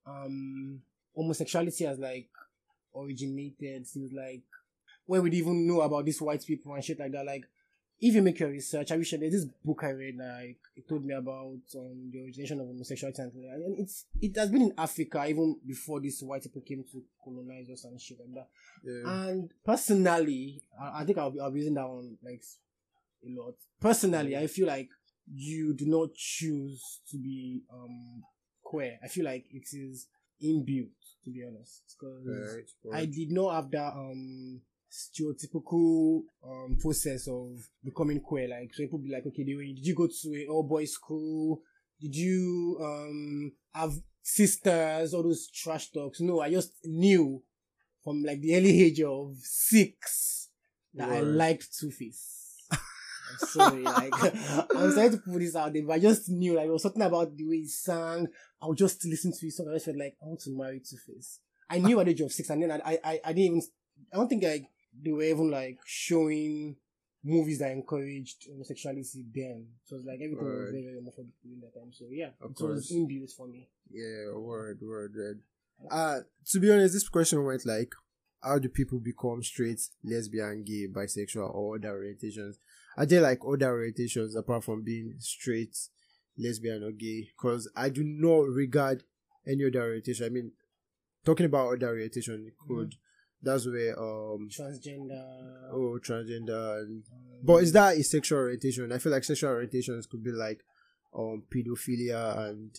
um homosexuality has like originated since like when we didn't even know about these white people and shit like that. Like, if you make your research, I wish there's this book I read, like it told me about um, the origination of homosexuality, and, and it's it has been in Africa even before these white people came to colonize us and shit like that. Yeah. And personally, I, I think I'll be I'll be using that one like a lot. Personally, I feel like you do not choose to be um queer. I feel like it is inbuilt, to be honest, because Right, I did not have that um stereotypical um process of becoming queer. Like, so people be like, okay, did you go to a all boys school? Did you um have sisters? All those trash talks. No, I just knew from like the early age of six that I Word. liked Two-Face. I'm sorry, like I'm sorry to put this out there, but I just knew like it was something about the way he sang. I would just listen to his song. I just felt like I want to marry Two-Face. I knew at the age of six, and then I I I didn't even I don't think like they were even like showing movies that encouraged homosexuality then. So it was like everything was Right. very, very homophobic during that time. So yeah, Of it was course. inbuilt for me. Yeah, word, word, word. Uh, to be honest, this question went like, how do people become straight, lesbian, gay, bisexual, or other orientations? are there like other orientations apart from being straight, lesbian, or gay? Because I do not regard any other orientation. I mean, talking about other orientation, could mm-hmm. that's where um transgender. Oh, transgender. And, um, but is that a sexual orientation? I feel like sexual orientations could be like um pedophilia and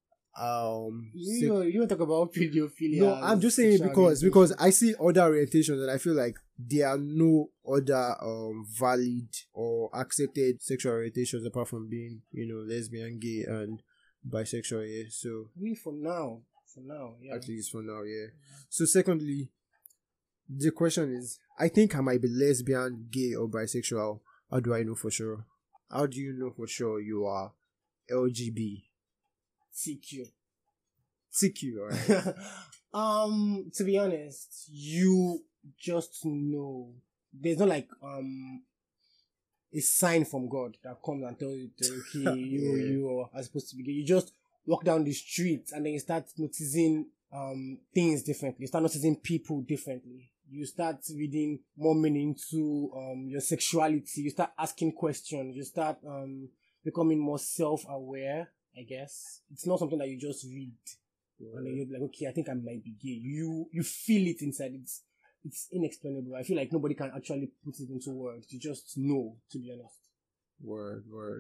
um. You sec- know, you want to talk about pedophilia? No, I'm just saying because because I see other orientations and I feel like there are no other um valid or accepted sexual orientations apart from being, you know, lesbian, gay, and bisexual. Yeah, so I mean, for now, for now, yeah. At least for now, yeah. So secondly, the question is, I think I might be lesbian, gay, or bisexual. How do I know for sure? How do you know for sure you are L G B T Q? T Q, alright. um, to be honest, you just know. There's not like um a sign from God that comes and tells you, tell you, okay, you Yeah. you are supposed to be gay. You just walk down the street and then you start noticing um things differently. You start noticing people differently. You start reading more meaning to um your sexuality. You start asking questions. You start um becoming more self-aware, I guess. It's not something that you just read. And then you're like, okay, I think I might be gay. You you feel it inside. It's it's inexplainable. I feel like nobody can actually put it into words. You just know, to be honest. Word, word.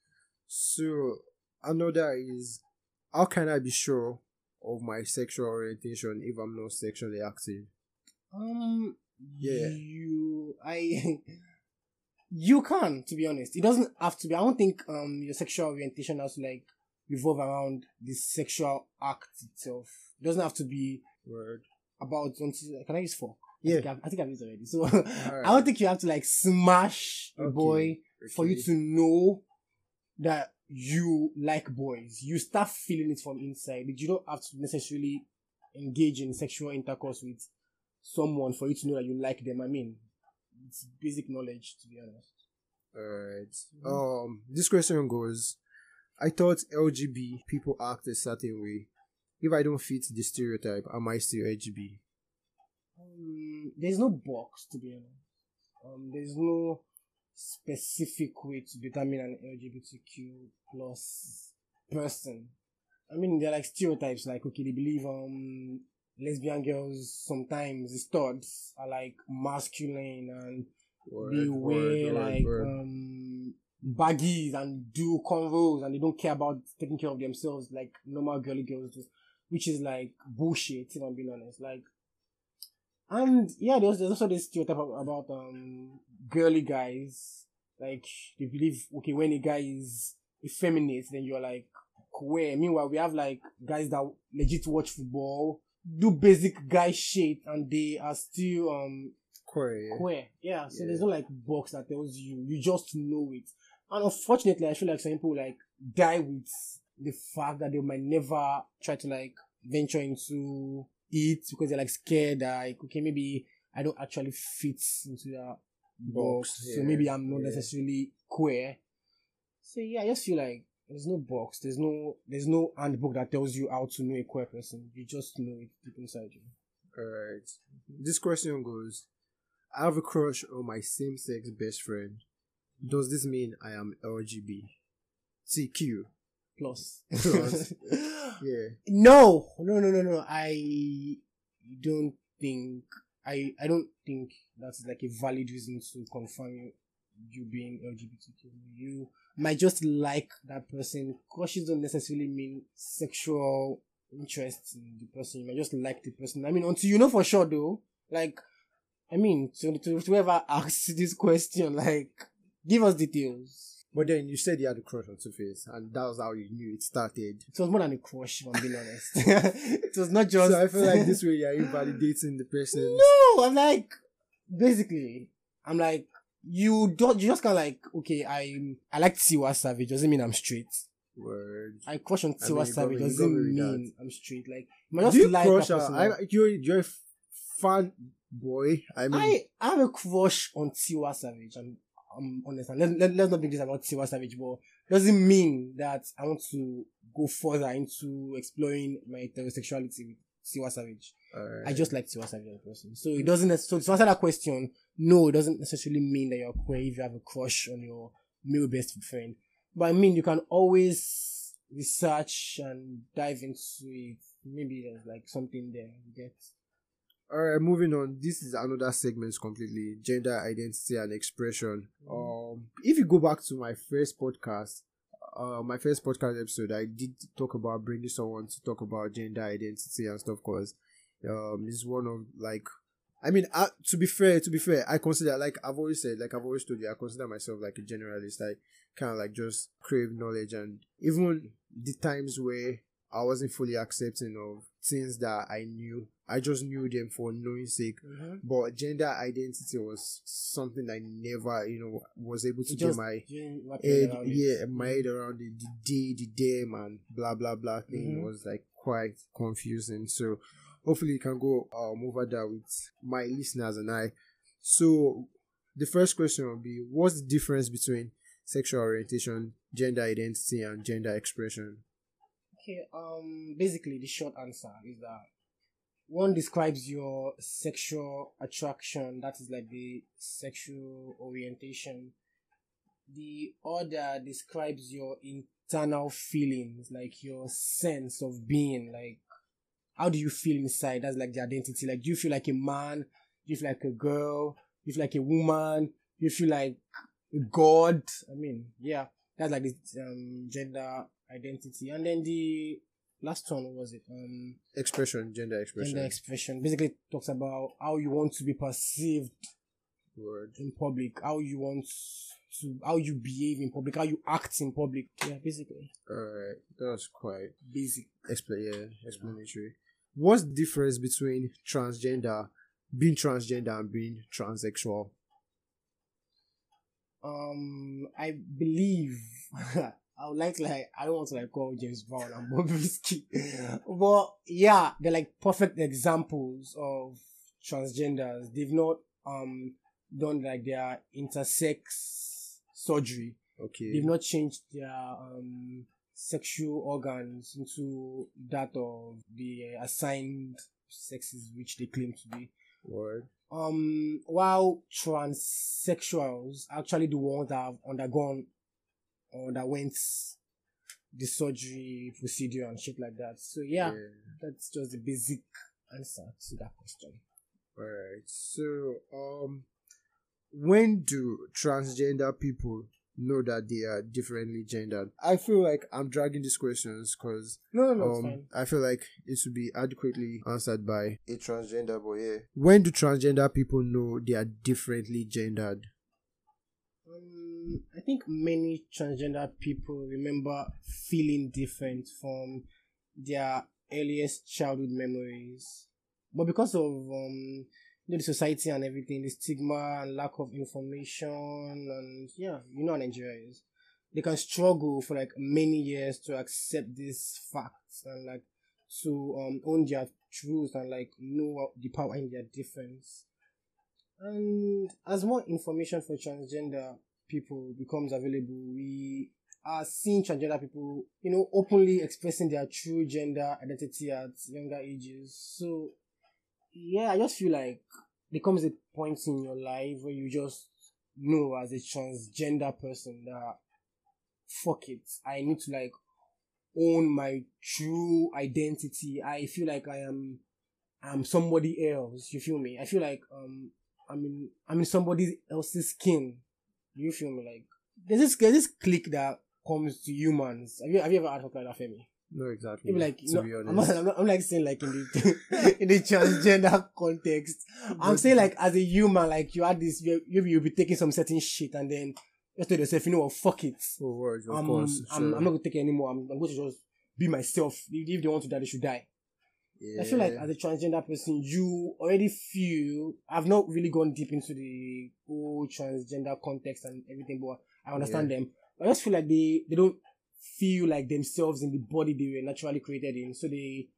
So another is, how can I be sure of my sexual orientation if I'm not sexually active? Um, Yeah. You, I, you can, to be honest. It doesn't have to be. I don't think um your sexual orientation has to like revolve around the sexual act itself. It doesn't have to be Word. about. Can I use fuck? Yeah. I think I've, I think I've used it already. So I don't think you have to like smash a Okay, boy for you okay. to know that you like boys. You start feeling it from inside. You don't have to necessarily engage in sexual intercourse with someone for you to know that you like them. I mean, it's basic knowledge, to be honest. Alright. Um, this question goes, I thought L G B people act a certain way. If I don't fit the stereotype, am I still L G B? Um, there's no box, to be honest. Um, there's no specific way to determine an L G B T Q plus person. I mean, they're like stereotypes, like, okay, they believe um lesbian girls sometimes, the studs are like masculine and Word, they wear word, word, like word. um baggies and do convos and they don't care about taking care of themselves like normal girly girls do, which is like bullshit, if I'm being honest. Like, and yeah, there's, there's also this stereotype about, about um girly guys. Like, they believe, okay, when a guy is effeminate, then you're like queer. Meanwhile, we have like guys that legit watch football, do basic guy shit, and they are still um Queer, yeah. queer. Yeah, so Yeah. there's no like box that tells you. You just know it. And unfortunately, I feel like some people like die with the fact that they might never try to like venture into it because they're like scared that like, okay, maybe I don't actually fit into that box, Box, so yeah, maybe I'm not yeah. necessarily queer. So yeah, I just feel like there's no box, there's no there's no handbook that tells you how to know a queer person. You just know it deep inside you. Alright. This question goes, I have a crush on my same-sex best friend. Does this mean I am L G B T Q? Plus, Plus. Yeah. No, no, no, no, no. I don't think I I don't think that's like a valid reason to confirm you, you being L G B T Q. You might just like that person. Crushes don't necessarily mean sexual interest in the person. You might just like the person. I mean, until you know for sure, though. Like, I mean, to, to whoever asks this question, like, give us details. But then you said you had a crush on Two-Face, and that was how you knew it started. It was more than a crush, if I'm being honest. It was not just. So I feel like this way you're invalidating the person. No, I'm like, basically, I'm like, you don't, you just kind of like, okay, I I like Tiwa Savage, doesn't mean I'm straight. Word. I crush on I Tiwa mean, you got Savage, me- you got doesn't me with mean I'm straight. Like, you might Do just you like crush that her? person. I, you're, you're a fan boy. I mean, I, I have a crush on Tiwa Savage. I'm, I'm honest. And let, let, let's not make this about Tiwa Savage, but doesn't mean that I want to go further into exploring my heterosexuality with Tiwa Savage. Alright. I just like Tiwa Savage as a person. So it doesn't nec- so to answer that question, no, it doesn't necessarily mean that you're queer if you have a crush on your male best friend. But I mean, you can always research and dive into it. Maybe there's like something there. You get. Alright, moving on. This is another segment completely. Gender identity and expression. Um, if you go back to my first podcast, uh, my first podcast episode, I did talk about bringing someone to talk about gender identity and stuff, cause um, it's one of like, I mean, uh, to be fair, to be fair, I consider, like I've always said, like I've always told you, I consider myself like a generalist. I kind of like just crave knowledge, and even the times where I wasn't fully accepting of things that I knew, I just knew them for knowing sake. Mm-hmm. But gender identity was something I never, you know, was able to You get just my doing what head, around it. yeah, my head around the, the day, the them, and blah blah blah thing Mhm. was like quite confusing. So hopefully you can go um, over that with my listeners and I. So the first question will be, what's the difference between sexual orientation, gender identity, and gender expression? Okay, um, basically the short answer is that one describes your sexual attraction, that is like the sexual orientation. The other describes your internal feelings, like your sense of being, like how do you feel inside? That's like the identity. Like, do you feel like a man? Do you feel like a girl? Do you feel like a woman? Do you feel like a god? I mean, yeah, that's like the um, gender identity. And then the last one, what was it? Um, Expression, gender expression. gender expression. Basically talks about how you want to be perceived Word. in public, how you want to, how you behave in public, how you act in public. Yeah, basically. Alright, that's quite Basic. expla- yeah, explanatory. What's the difference between transgender, being transgender, and being transsexual? Um, I believe I would like like I don't want to like call James Brown and Bobrisky, but yeah, they're like perfect examples of transgenders. They've not um done like their intersex surgery. Okay. They've not changed their um sexual organs into that of the assigned sexes which they claim to be. Word. Um, while transsexuals are actually the ones that have undergone or underwent the surgery procedure and shit like that. So yeah, Yeah. that's just the basic answer to that question. Alright. So, um, when do transgender people know that they are differently gendered? I feel like I'm dragging these questions because No, no, no, it's um, fine. I feel like it should be adequately answered by a transgender boy. Yeah. When do transgender people know they are differently gendered? Um, I think many transgender people remember feeling different from their earliest childhood memories, but because of um you know, the society and everything, the stigma and lack of information, and yeah, you know how Nigeria is, they can struggle for like many years to accept these facts and like to um own their truth and like know the power in their difference. And as more information for transgender people becomes available, we are seeing transgender people, you know, openly expressing their true gender identity at younger ages. So, yeah, I just feel like there comes a point in your life where you just know as a transgender person that fuck it, I need to like own my true identity. I feel like I am I'm somebody else. You feel me? I feel like um I'm in I'm in somebody else's skin. You feel me? Like there's this there's this clique that comes to humans. Have you have you ever heard of like that, Femi? No, exactly. Maybe like to no, be honest. I'm, not, I'm, not, I'm like saying like in the in the transgender context. I'm saying like as a human, like you had this, maybe you'll be taking some certain shit and then just tell yourself, you know what, fuck it. Oh, words, of I'm, course. I'm, sure. I'm not gonna take it anymore. I'm, I'm going to just be myself. If, if they want to die, they should die. Yeah. I feel like as a transgender person, you already feel. I've not really gone deep into the whole transgender context and everything, but I understand them. I just feel like they, they don't feel like themselves in the body they were naturally created in. So they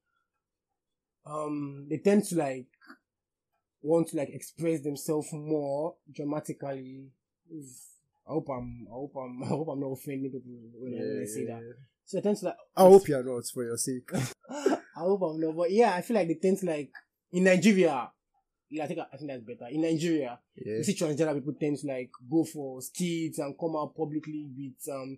um they tend to like want to like express themselves more dramatically. I hope I'm I hope I'm I hope I'm not offending people when, I, when I say that. So they tend to like I hope you're not, for your sake. I hope I'm not, but yeah, I feel like they tend to like in Nigeria, yeah, I think I think that's better. In Nigeria, Yeah. you see transgender people tend to like go for skits and come out publicly with um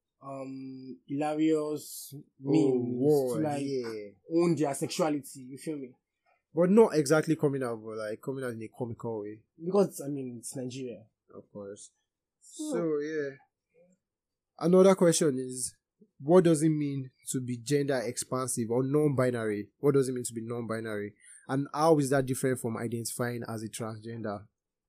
um hilarious memes whoa, to like yeah. own their sexuality. You feel me? But not exactly coming out, but like coming out in a comical way, Because I mean it's Nigeria. of course. So yeah. Another question is, what does it mean to be gender expansive or non-binary? What does it mean to be non-binary? And how is that different from identifying as a transgender?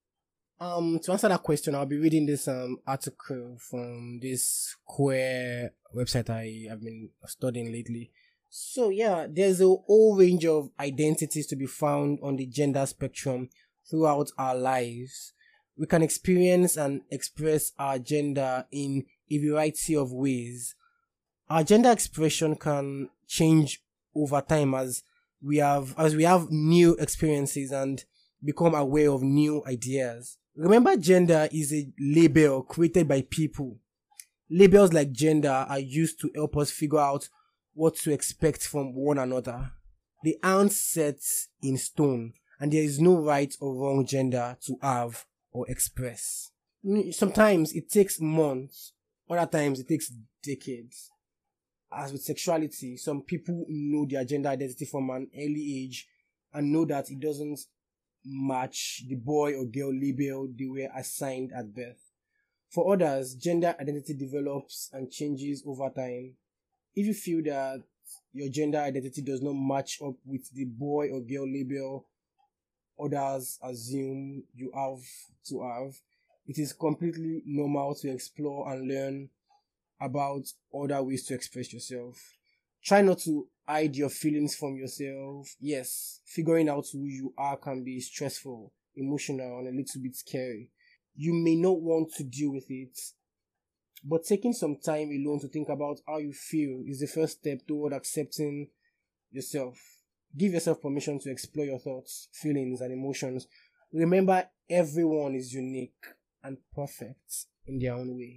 Um, to answer that question, I'll be reading this um article from this queer website I have been studying lately. So yeah, there's a whole range of identities to be found on the gender spectrum throughout our lives. We can experience and express our gender in a variety of ways. Our gender expression can change over time as we have as we have new experiences and become aware of new ideas. Remember, gender is a label created by people. Labels like gender are used to help us figure out what to expect from one another. They aren't set in stone, and there is no right or wrong gender to have or express. Sometimes it takes months, other times it takes decades. As with sexuality, some people know their gender identity from an early age and know that it doesn't match the boy or girl label they were assigned at birth. For others, gender identity develops and changes over time. If you feel that your gender identity does not match up with the boy or girl label others assume you have to have, it is completely normal to explore and learn about other ways to express yourself. Try not to hide your feelings from yourself. Yes, figuring out who you are can be stressful, emotional, and a little bit scary. You may not want to deal with it, but taking some time alone to think about how you feel is the first step toward accepting yourself. Give yourself permission to explore your thoughts, feelings, and emotions. Remember, everyone is unique and perfect in their own way.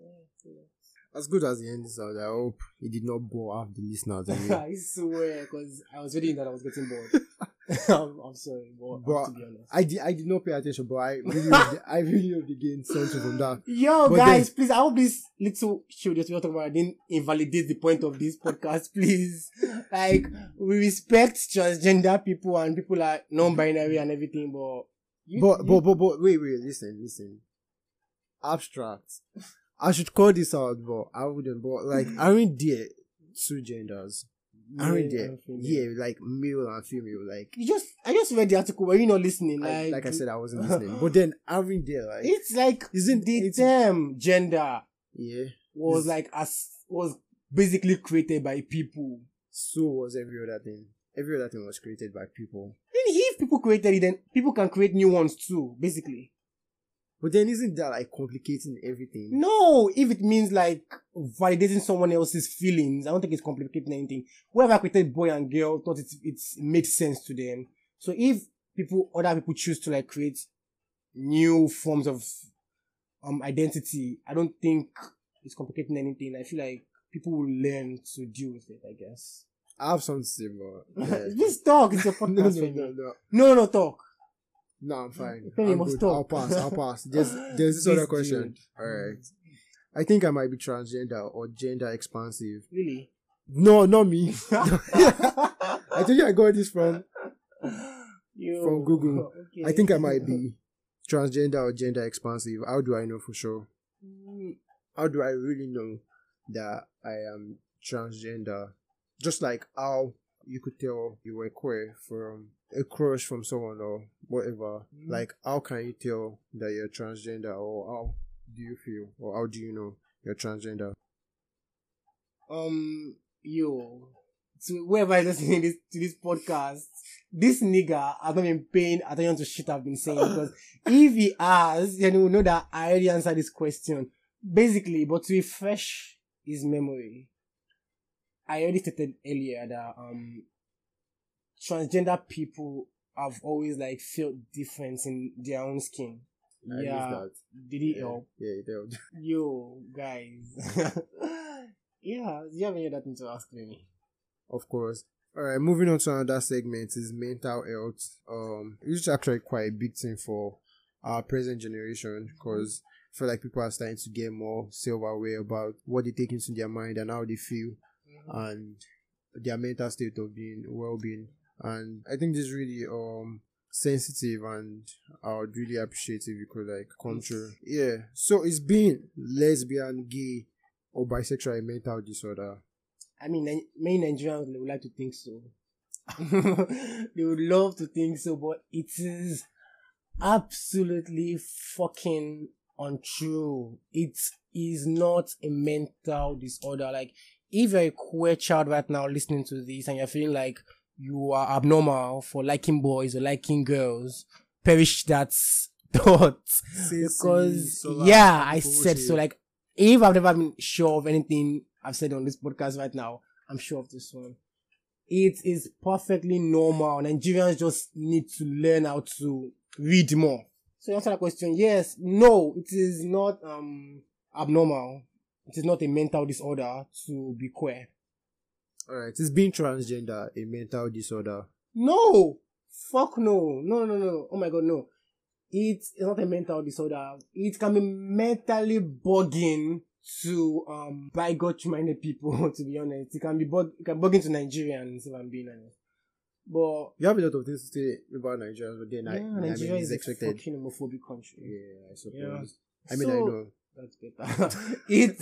As good as the end sounds, I hope it did not bore out the listeners. Anyway. I swear, because I was reading that I was getting bored. I'm, I'm sorry, but, But to be honest. I did, I did not pay attention, but I really, hope the- I really hope they gained something from that. Yo, But guys, then- please, I hope this little show that we're talking about didn't invalidate the point of this podcast, please. Like, we respect transgender people and people are non-binary and everything, but... You, But, you- but, but, but, wait, wait, listen, listen. Abstract. I should call this out, but I wouldn't. But, like, aren't there two genders? Aren't male there? and female. Yeah, like, male and female. Like, You just, I just read the article. Were you not listening? I, Like, like I said, I wasn't listening. But then, aren't there, like, it's like, Isn't- the it's- term gender yeah. was It's- like, as was basically created by people. So was every other thing. Every other thing was created by people. Then if people created it, then people can create new ones too, basically. But then, isn't that, like, complicating everything? No, if it means like validating someone else's feelings, I don't think it's complicating anything. Whoever created boy and girl thought it it's made sense to them. So if people, other people choose to like create new forms of um identity, I don't think it's complicating anything. I feel like people will learn to deal with it, I guess. I have something to say, but... yeah. Just talk, it's your podcast. no, no, Femi. no, no. no, no, no, talk. No, I'm fine. Femi, I'm must good. talk. I'll pass. I'll pass. There's there's this This other question. dude. All right. I think I might be transgender or gender expansive. Really? No, not me. I think I got this from. Yo, From Google. okay. I think I might be transgender or gender expansive. How do I know for sure? How do I really know that I am transgender? Just like how you could tell you were queer from a crush from someone or whatever. Like, how can you tell that you're transgender, or how do you feel, or how do you know you're transgender? Um, yo, to whoever is listening this, to this podcast, this nigga has not been paying attention to shit I've been saying, because if he has, then he will know that I already answered this question. Basically, but to refresh his memory, I already stated earlier that um transgender people have always like felt difference in their own skin. I yeah, missed that. did it Yeah, help? yeah, it helped. Yo, guys. Yeah, do you have any other thing to ask me? Of course. All right, moving on to another segment is mental health. Um, it's actually quite a big thing for our present generation because I feel like people are starting to get more self-aware about what they take into their mind and how they feel mm-hmm. and their mental state of being, well-being. And I think this is really um sensitive, and I would really appreciate if you could like come through. Yeah. So it's being lesbian, gay, or bisexual a mental disorder. I mean, many Nigerians would like to think so. They would love to think so, but it is absolutely fucking untrue. It is not a mental disorder. Like, if you're a queer child right now listening to this and you're feeling like you are abnormal for liking boys or liking girls, perish that thought. Because, yeah, I said so. Like, if I've never been sure of anything I've said on this podcast right now, I'm sure of this one. It is perfectly normal. Nigerians just need to learn how to read more. So, answer that question, yes, no, it is not um abnormal. It is not a mental disorder to be queer. Alright, is being transgender a mental disorder? No! Fuck no. No, no, no. Oh my god, no. It's not a mental disorder. It can be mentally bugging to um bigot-minded people, to be honest. It can be bug, it can bug into Nigerians, if I'm being honest. But you have a lot of things to say about Nigeria, but then yeah, I, Nigeria I mean, is expected. a fucking homophobic country. Yeah, I suppose. Yeah. I mean, so, I know. That's better.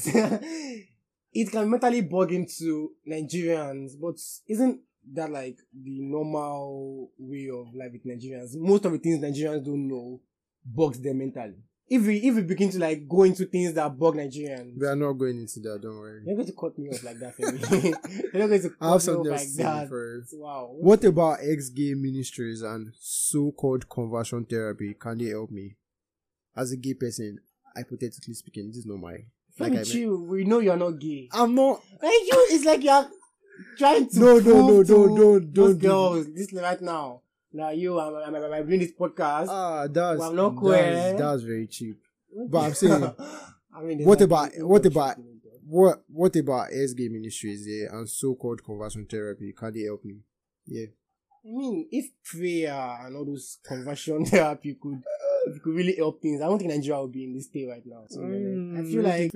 it it can mentally bug into Nigerians, but isn't that like the normal way of life with Nigerians? Most of the things Nigerians don't know bugs them mentally. If we if we begin to like go into things that bug Nigerians, we are not going into that. Don't worry. You're going to cut me off like that, for me. You're not going to cut me off like that. First. Wow. What about ex-gay ministries and so-called conversion therapy? Can they help me? As a gay person, hypothetically speaking, this is not my. Like I you, we know you're not gay. I'm not. Like you, it's like you're trying to. No, no, no, don't, don't, don't. Girls, this right now. Now you, I'm, I'm, I'm, I'm doing this podcast. Ah, that's well, I'm not queer. That's, that's very cheap. But I'm saying, I mean, what about what about what what about ex-gay ministries there and so-called conversion therapy? Can they help me? Yeah. I mean, if prayer and all those conversion therapy could, if it could really help things, I don't think Nigeria would be in this state right now. So, mm, I feel like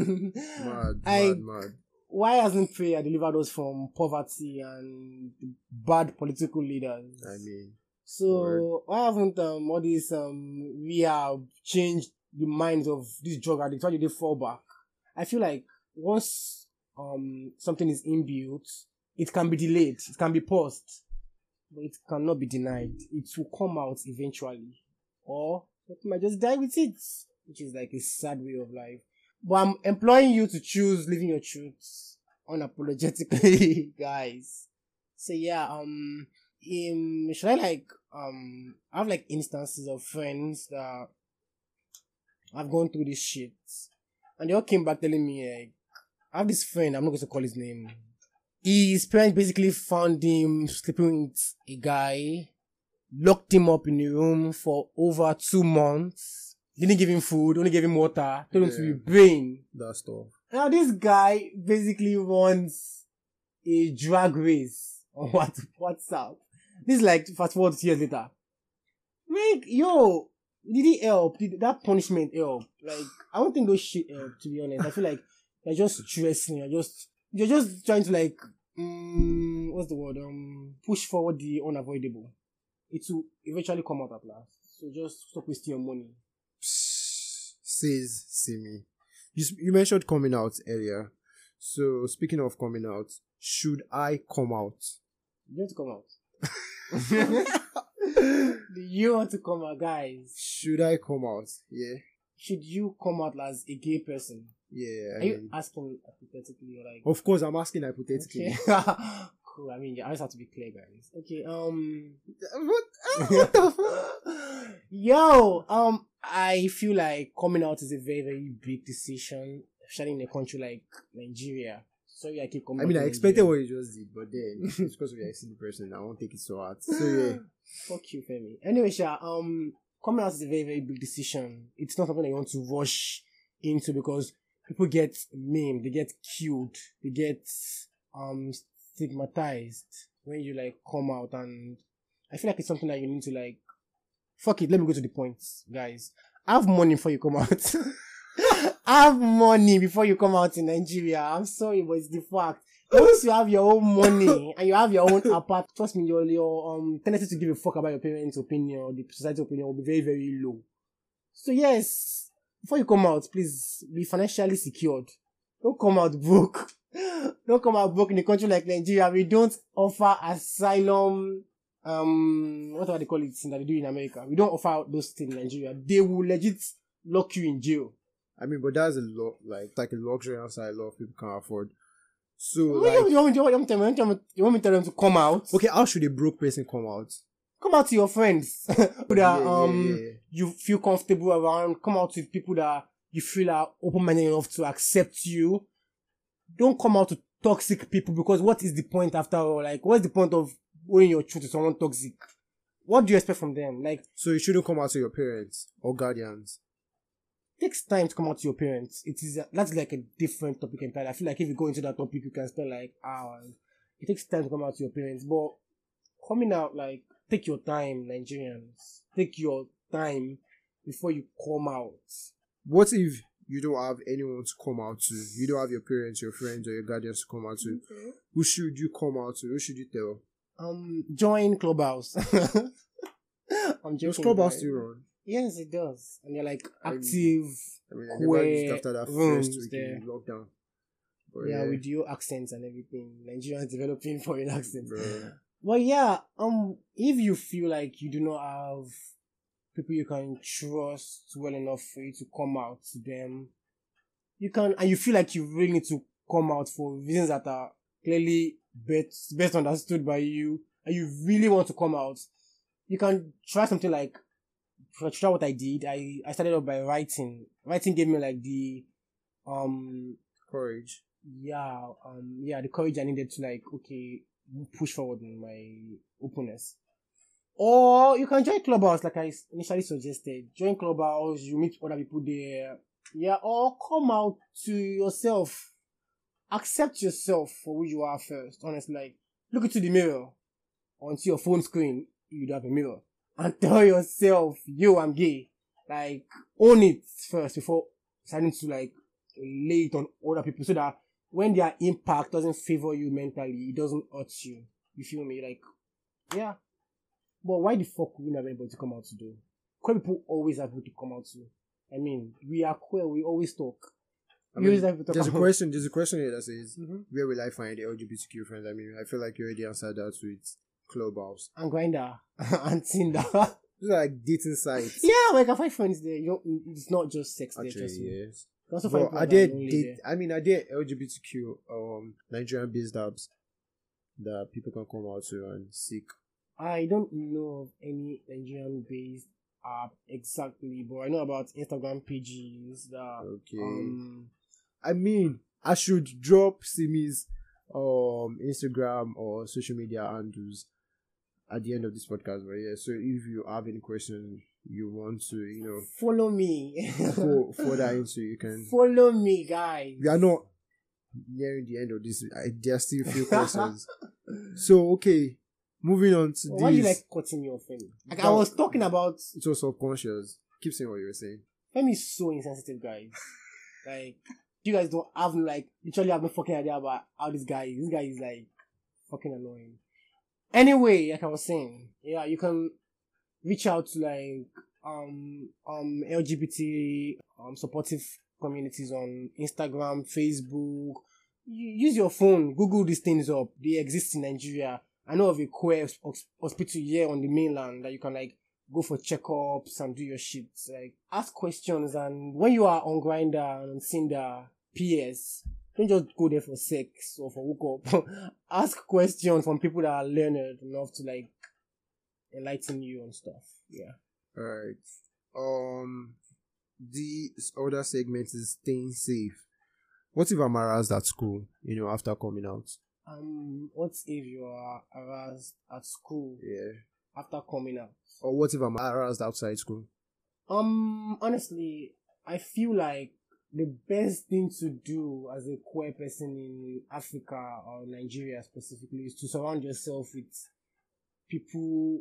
mad, I, mad, mad. Why hasn't prayer delivered us from poverty and bad political leaders? I mean, so word. Why haven't um, all these um rehab changed the minds of these drug addicts? Why did they fall back? I feel like once um something is inbuilt, it can be delayed, it can be paused, but it cannot be denied. It will come out eventually, or it might just die with it, which is like a sad way of life. But I'm employing you to choose living your truths unapologetically, guys. So yeah, um, um, should I like um, I have like instances of friends that I've gone through this shit, and they all came back telling me like, I have this friend, I'm not going to call his name. His parents basically found him sleeping with a guy, locked him up in a room for over two months. Didn't give him food, only gave him water, told him yeah. to be brain. That stuff. Now this guy basically runs a drag race on what WhatsApp. This is like fast forward two years later. Like, yo, did it help? Did that punishment help? Like, I don't think those shit help, to be honest. I feel like you're just stressing, you're just you're just trying to like um what's the word? Um push forward the unavoidable. It will eventually come out at last. So just stop wasting your money. Says Simi. You, you mentioned coming out earlier. So speaking of coming out, should I come out? You want to come out? Do you want to come out, guys? Should I come out? Yeah. Should you come out as a gay person? Yeah. Are I you mean, asking hypothetically or like? Of course, I'm asking hypothetically. Okay. Cool. I mean, I just have to be clear, guys. Okay. Um. What? What the fuck? Yo. Um. I feel like coming out is a very, very big decision, especially in a country like Nigeria. Sorry, I keep coming. I mean, I expected Nigeria. What you just did, but then it's because we are a single person. I won't take it so hard. So yeah. Fuck you, Femi. Anyway, Sha. Um. Coming out is a very, very big decision. It's not something that you want to rush into because people get maimed, they get killed, they get um stigmatized when you like come out, and I feel like it's something that you need to like. Fuck it, let me go to the point, guys. Have money before you come out. Have money before you come out in Nigeria. I'm sorry, but it's the fact. Once you have your own money and you have your own apart, trust me, your your um tendency to give a fuck about your parents' opinion or the society's opinion will be very, very low. So yes, before you come out, please be financially secured. Don't come out broke. Don't come out broke in a country like Nigeria. We don't offer asylum. Um, what do they call it that they do in America? We don't offer those things in Nigeria. They will legit lock you in jail. I mean, but that's a lot, like, like a luxury outside a lot of people can't afford. So, What like, do you want me to- what do you want me to tell them? You want me to- you want me to tell them to come out? okay, how should a broke person come out? Come out to your friends who that Yeah, yeah, um yeah. you feel comfortable around. Come out with people that you feel are open-minded enough to accept you. Don't come out to toxic people, because what is the point after all? Like, what's the point of owing your truth to someone toxic? What do you expect from them? Like, So you shouldn't come out to your parents or guardians. it takes time to come out to your parents. It is a, that's like a different topic entirely. I feel like if you go into that topic, you can spend like hours. It takes time to come out to your parents, but coming out, like, take your time, Nigerians. Take your time before you come out. What if you don't have anyone to come out to? You don't have your parents, your friends, or your guardians to come out to. Okay. Who should you come out to? Who should you tell? Um, join Clubhouse. I'm joking. Does Clubhouse right? still run? Yes, it does. And they're like I mean, active. I mean, I never Queer used after that rooms first week there. in lockdown. But Yeah, with your accents and everything. Nigerians developing foreign accents. Bruh. Well, yeah, um, if you feel like you do not have people you can trust well enough for you to come out to them, you can, and you feel like you really need to come out for reasons that are clearly best, best understood by you, and you really want to come out, you can try something like, try what I did. I, I started off by writing. Writing gave me like the, um, Courage. yeah, um, yeah, the courage I needed to like, okay, push forward in my openness. Or you can join Clubhouse, like I initially suggested. Join Clubhouse, you meet other people there. Yeah, or come out to yourself. Accept yourself for who you are first. Honestly, like, look into the mirror. Onto your phone screen, you'd have a mirror. And tell yourself, yo, I'm gay. Like, own it first before starting to like lay it on other people, so that when their impact doesn't favor you mentally, it doesn't hurt you. You feel me? Like, yeah. But why the fuck would we not have anybody to come out to do? Queer people always have people to come out to. I mean, we are queer, we always talk. I We mean, always have people to there's a come out. question. There's a question here that says, Mhm. "Where will I find the L G B T Q friends?" I mean, I feel like you already answered that with Clubhouse. And Grindr and Tinder. These are like dating sites. Yeah, like I find friends there. You don't, it's not just sex there, Actually, trust me. yes. You also find But people are that there lonely date? there. I mean, are there L G B T Q um Nigerian based apps that people can come out to and seek? I don't know of any Nigerian based app exactly, but I know about Instagram pages that Okay. um I mean, I should drop Simi's um Instagram or social media handles at the end of this podcast. But yeah, so if you have any questions you want to, you know, follow me. go further into, you can. Follow me, guys. We are not nearing the end of this. I, there are still a few questions. So okay, moving on to Why do you this. like cutting your friend? Like I That- was talking about It was subconscious. Keep saying what you were saying. Femi is so insensitive, guys. Like, you guys don't have like literally have no fucking idea about how this guy is. This guy is like fucking annoying. Anyway, like I was saying, yeah, you can reach out to like um um L G B T um supportive communities on Instagram, Facebook. You, use your phone, Google these things up. They exist in Nigeria. I know of a queer hos- hospital here on the mainland that you can like go for checkups and do your shit. Like, ask questions, and when you are on Grindr and on Cinder, P S, don't just go there for sex or for hookup. Ask questions from people that are learned enough to like enlighten you on stuff. Yeah. Alright. Um, the other segment is staying safe. What if I'm harassed at school, you know, after coming out? Um, what if you are harassed at school Yeah. after coming out? Or what if I'm harassed outside school? Um, honestly, I feel like the best thing to do as a queer person in Africa or Nigeria specifically is to surround yourself with people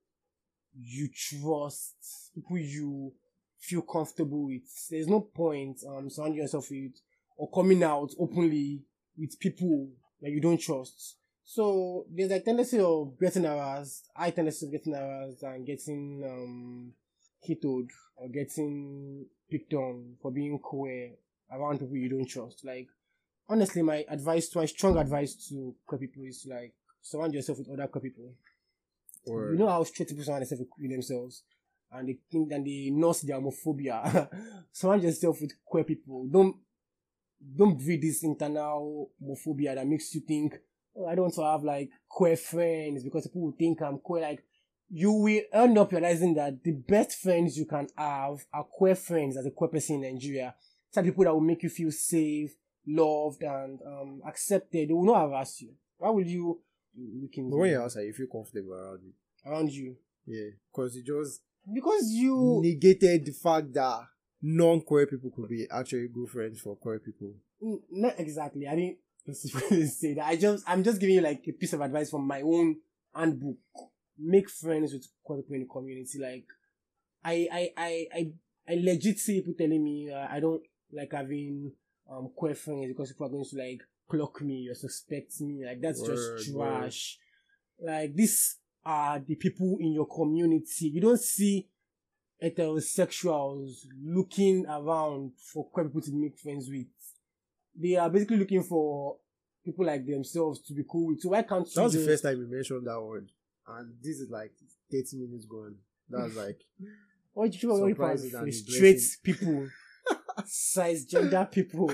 you trust, people you feel comfortable with. There's no point um surrounding yourself with or coming out openly with people that you don't trust. So there's a tendency of getting harassed, high tendency of getting harassed and getting um hitoed or getting picked on for being queer around people you don't trust. Like, honestly, my advice, my strong advice to queer people is to, like, surround yourself with other queer people. Or You know how straight people surround themselves with themselves, and they think and they nurse their homophobia. Surround yourself with queer people. Don't don't breed this internal homophobia that makes you think, oh, I don't want to have like queer friends because people will think I'm queer. Like, you will end up realizing that the best friends you can have are queer friends as a queer person in Nigeria. Some people that will make you feel safe, loved, and um, accepted. They will not harass you. Why will you? you can but when you're outside, you feel comfortable around it. around you Yeah, because it just because you negated the fact that non-queer people could be actually good friends for queer people. Mm, not exactly. I didn't specifically say that. I just I'm just giving you like a piece of advice from my own handbook. Make friends with queer people in the community. Like, I I I I, I legit see people telling me uh, I don't like having um queer friends because people are going to like clock me or suspect me. Like, that's Word, just trash. Like, these are the people in your community. You don't see heterosexuals looking around for queer people to make friends with. They are basically looking for people like themselves to be cool with. So why can't you That was the just- first time you mentioned that word, and this is like thirty minutes gone. That's like Why do you want to surprising and frustrate blessing. people? Size gender people.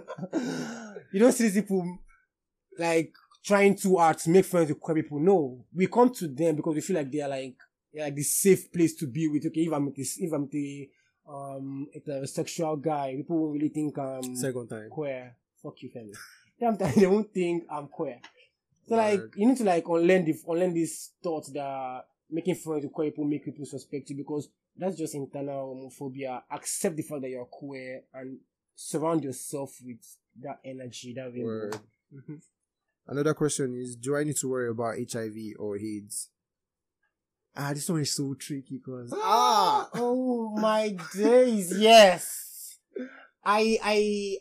You don't see these people like trying too hard to make friends with queer people. No, we come to them because we feel like they are like they're like the safe place to be with. Okay, if I'm this, if I'm the um heterosexual guy, people won't really think I'm second time. queer. Fuck you, family. Sometimes they won't think I'm queer. So like, Word. you need to like unlearn the unlearn this thought that making friends with queer people make people suspect you, because that's just internal homophobia. Accept the fact that you're queer and surround yourself with that energy, that rainbow. Word. Mhm. Another question is: do I need to worry about H I V or AIDS? Ah, this one is so tricky because Ah, oh my days, yes. I I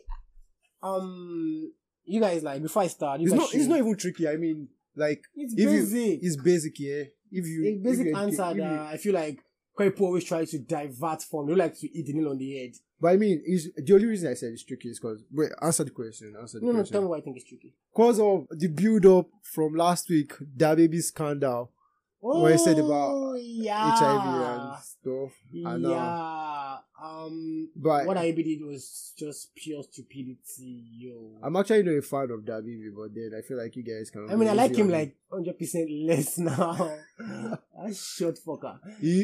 um you guys, like, before I start, you it's guys not. It's should- not even tricky. I mean, like, It's if basic. you, it's basic, yeah. If you, a basic if you, answer if you- that I feel like queer people always try to divert from. They like to eat the nail on the head. But I mean, is the only reason I said it's tricky is because wait, answer the question. Answer the No, no, question. tell me why I think it's tricky. Because of the build up from last week, that baby scandal, what I said about Oh, yeah. H I V and stuff. And, uh, yeah. Um, but what I did was just pure stupidity, yo. I'm actually not a fan of that baby, but then I feel like you guys can. I mean, I go like easy him on like one hundred percent less now. That short fucker. He,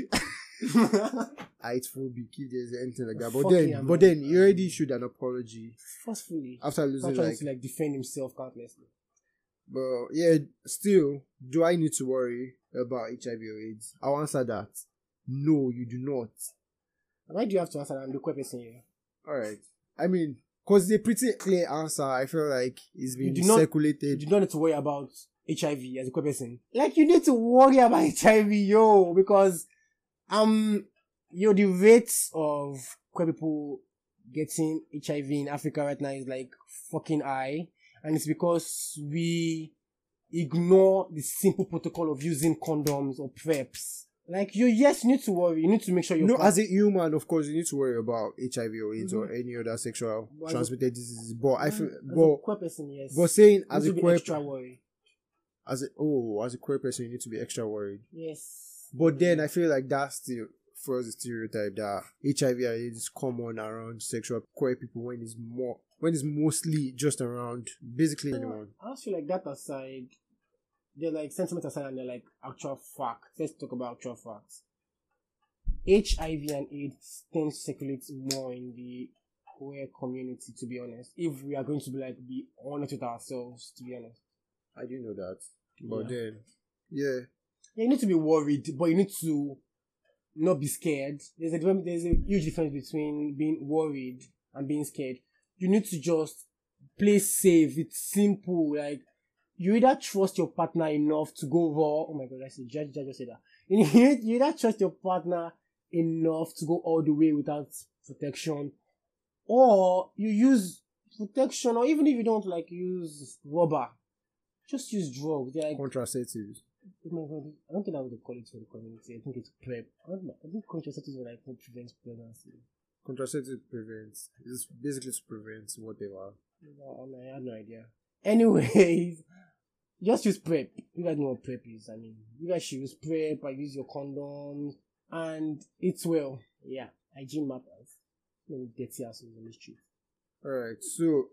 it's phobic if there's anything like that. But Fuck then, yeah, but man. then he already issued an apology Forcefully. after Not losing trying like. to like defend himself countlessly. But yeah, still, do I need to worry about H I V or AIDS? I'll answer that. No, you do not. Why do you have to answer that? I'm the queer person here. Alright. I mean, because the pretty clear answer, I feel like it's been You do not- circulated. You do not need to worry about H I V as a queer person. Like, you need to worry about H I V, yo, because um, yo, the rates of queer people getting H I V in Africa right now is like fucking high, and it's because we ignore the simple protocol of using condoms or PrEPs. Like, you, yes, you need to worry. You need to make sure you're No, as a human, of course, you need to worry about H I V or AIDS Mhm. or any other sexual But as a- transmitted diseases. But I feel, as a but, queer person, yes. but saying You as need a to be queer, extra worry. as a oh, as a queer person, you need to be extra worried. Yes. But then I feel like that still first the stereotype that H I V and AIDS is common around sexual queer people when it's more when it's mostly just around basically anyone. I just feel like that aside, they're like sentiment aside and they're like actual facts. Let's talk about actual facts. H I V and AIDS tends to circulate more in the queer community, to be honest. If we are going to be like be honest with ourselves, to be honest. I do know that. But Yeah. then yeah. Yeah, you need to be worried, but you need to not be scared. There's a difference- there's a huge difference between being worried and being scared. You need to just play safe. It's simple. Like, you either trust your partner enough to go raw. Oh my god, I said, judge, judge, just say that. You either trust your partner enough to go all the way without protection, or you use protection, or even if you don't like use rubber, just use drugs. They're like contraceptives. Oh my god, I don't think I would call it for the community. I think it's PrEP. I, don't know. I think contraceptives are like what prevents pregnancy. Contraceptive prevents. It's basically to prevent whatever. No, I had no idea. Anyways, just use PrEP. You guys know what PrEP is. I mean, you guys should use PrEP. I use your condoms, and it's well. Yeah, hygiene matters. No dirty assholes on the street. Alright, so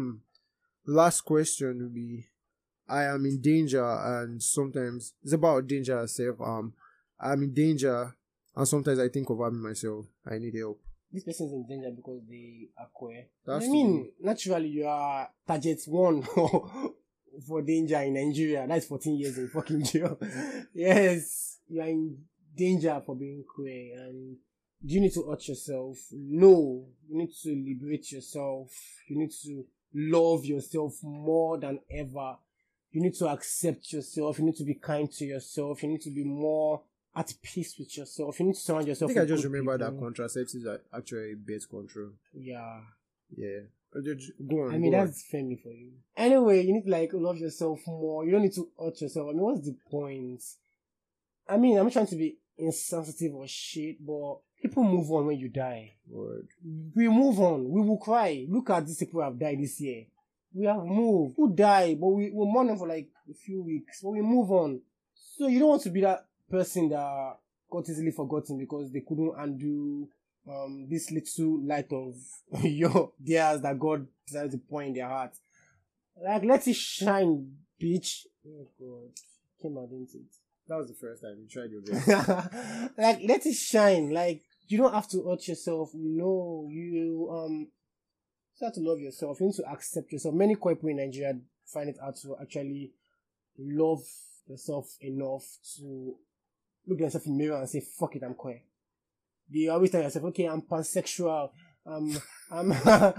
last question will be, I am in danger, and sometimes it's about danger itself. Um, I'm in danger, and sometimes I think of harming myself. I need help. This person is in danger because they are queer. That's I mean, naturally, you are target one for danger in Nigeria. That's fourteen years in fucking jail. Yes, you are in danger for being queer. And do you need to hurt yourself? No. You need to liberate yourself. You need to love yourself more than ever. You need to accept yourself. You need to be kind to yourself. You need to be more at peace with yourself. You need to surround I yourself think I with just good remember people. that contraceptives are actually birth control. Yeah. Yeah. Uh, just Go on. I mean, go on. that's family for you. Anyway, you need to like love yourself more. You don't need to hurt yourself. I mean, what's the point? I mean, I'm not trying to be insensitive or shit, but people move on when you die. Word. We move on. We will cry. Look at these people who have died this year. We have moved. Who died, but we we mourn them for like a few weeks. But we move on. So you don't want to be that person that got easily forgotten because they couldn't undo um this little light of your theirs that God decided to point in their heart. Like, let it shine, bitch. Oh god, came out, didn't it? That was the first time you tried your best. Like, let it shine. Like, you don't have to hurt yourself. No, you um you have to love yourself. You need to accept yourself. Many queer people in Nigeria find it hard to actually love yourself enough to look at yourself in the mirror and say, fuck it, I'm queer. They always tell yourself, okay, I'm pansexual. Um, I'm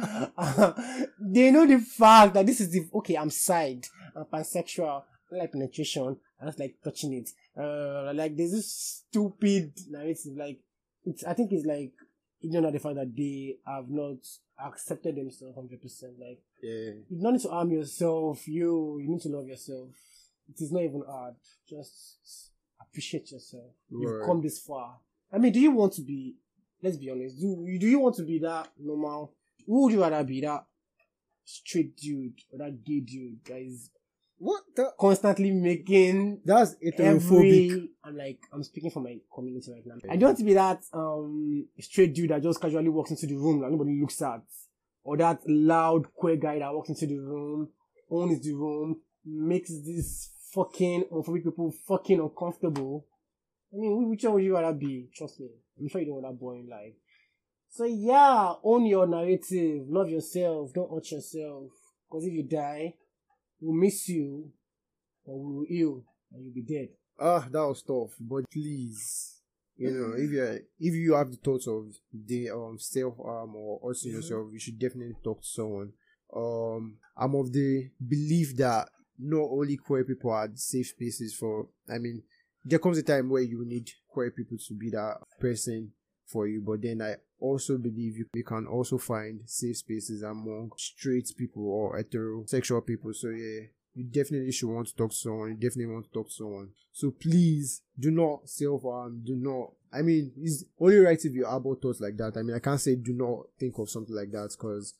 they know the fact that this is the, okay, I'm side. I'm pansexual. I like penetration. I just like touching it. Uh, like, there's this stupid narrative. Like, it's, I think it's like, you don't know the fact that they have not accepted themselves one hundred percent. Like, Yeah. you don't need to harm yourself. You, you need to love yourself. It is not even hard. Just appreciate yourself. You've Right. come this far. I mean, do you want to be, let's be honest, do, do you want to be that normal? Who would you rather be, that straight dude or that gay dude that is What the? constantly making That's heterophobic. every, I'm like, I'm speaking for my community right now. I don't want to be that um straight dude that just casually walks into the room that nobody looks at, or that loud queer guy that walks into the room, owns the room, makes these fucking homophobic people fucking uncomfortable. I mean, which one would you rather be? Trust me, I'm sure you don't want that boring life. So yeah, own your narrative, love yourself, don't hurt yourself, because if you die, we'll miss you, or we will ill, and you'll be dead. Ah, that was tough. But please, you know, if you if you have the thoughts of the um self harm or hurting yourself, you should definitely talk to someone. Um, I'm of the belief that not only queer people are safe spaces for. I mean, there comes a time where you need queer people to be that person for you, but then I also believe you, you can also find safe spaces among straight people or heterosexual people. So yeah, you definitely should want to talk to someone. You definitely want to talk to someone. So please do not self-harm. Do not. I mean, it's only right if you harbor thoughts like that. I mean, I can't say do not think of something like that because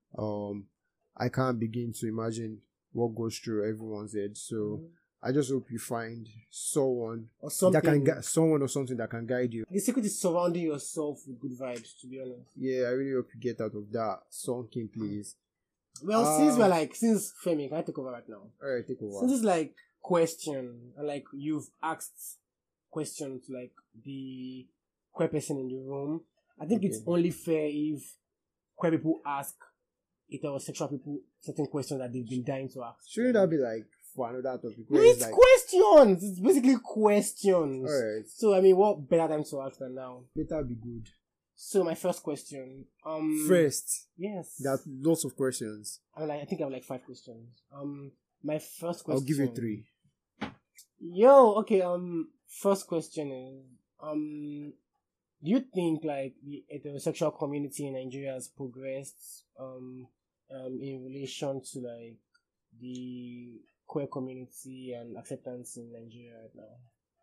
um I can't begin to imagine what goes through everyone's head. So mm-hmm. I just hope you find someone Or something. that can gu- someone or something that can guide you. The secret is surrounding yourself with good vibes, to be honest. Yeah, I really hope you get out of that sunken place. Well, Uh, since we're like, since Femi, can I take over right now? Alright, take over. Since it's like question, and like you've asked questions to like the queer person in the room, I think it's Okay. only fair if queer people ask heterosexual people certain questions that they've been dying to ask. Shouldn't that be like for another topic? No, where it's like, questions. It's basically questions. Alright, So I mean, what better time to ask than now? better be good. So my first question. Um. First, Yes. there are lots of questions. I'm like I think I have like five questions. Um. My first question. I'll give you three. Yo. Okay. Um. First question is um. Do you think like the heterosexual community in Nigeria has progressed um um in relation to like the queer community and acceptance in Nigeria right now?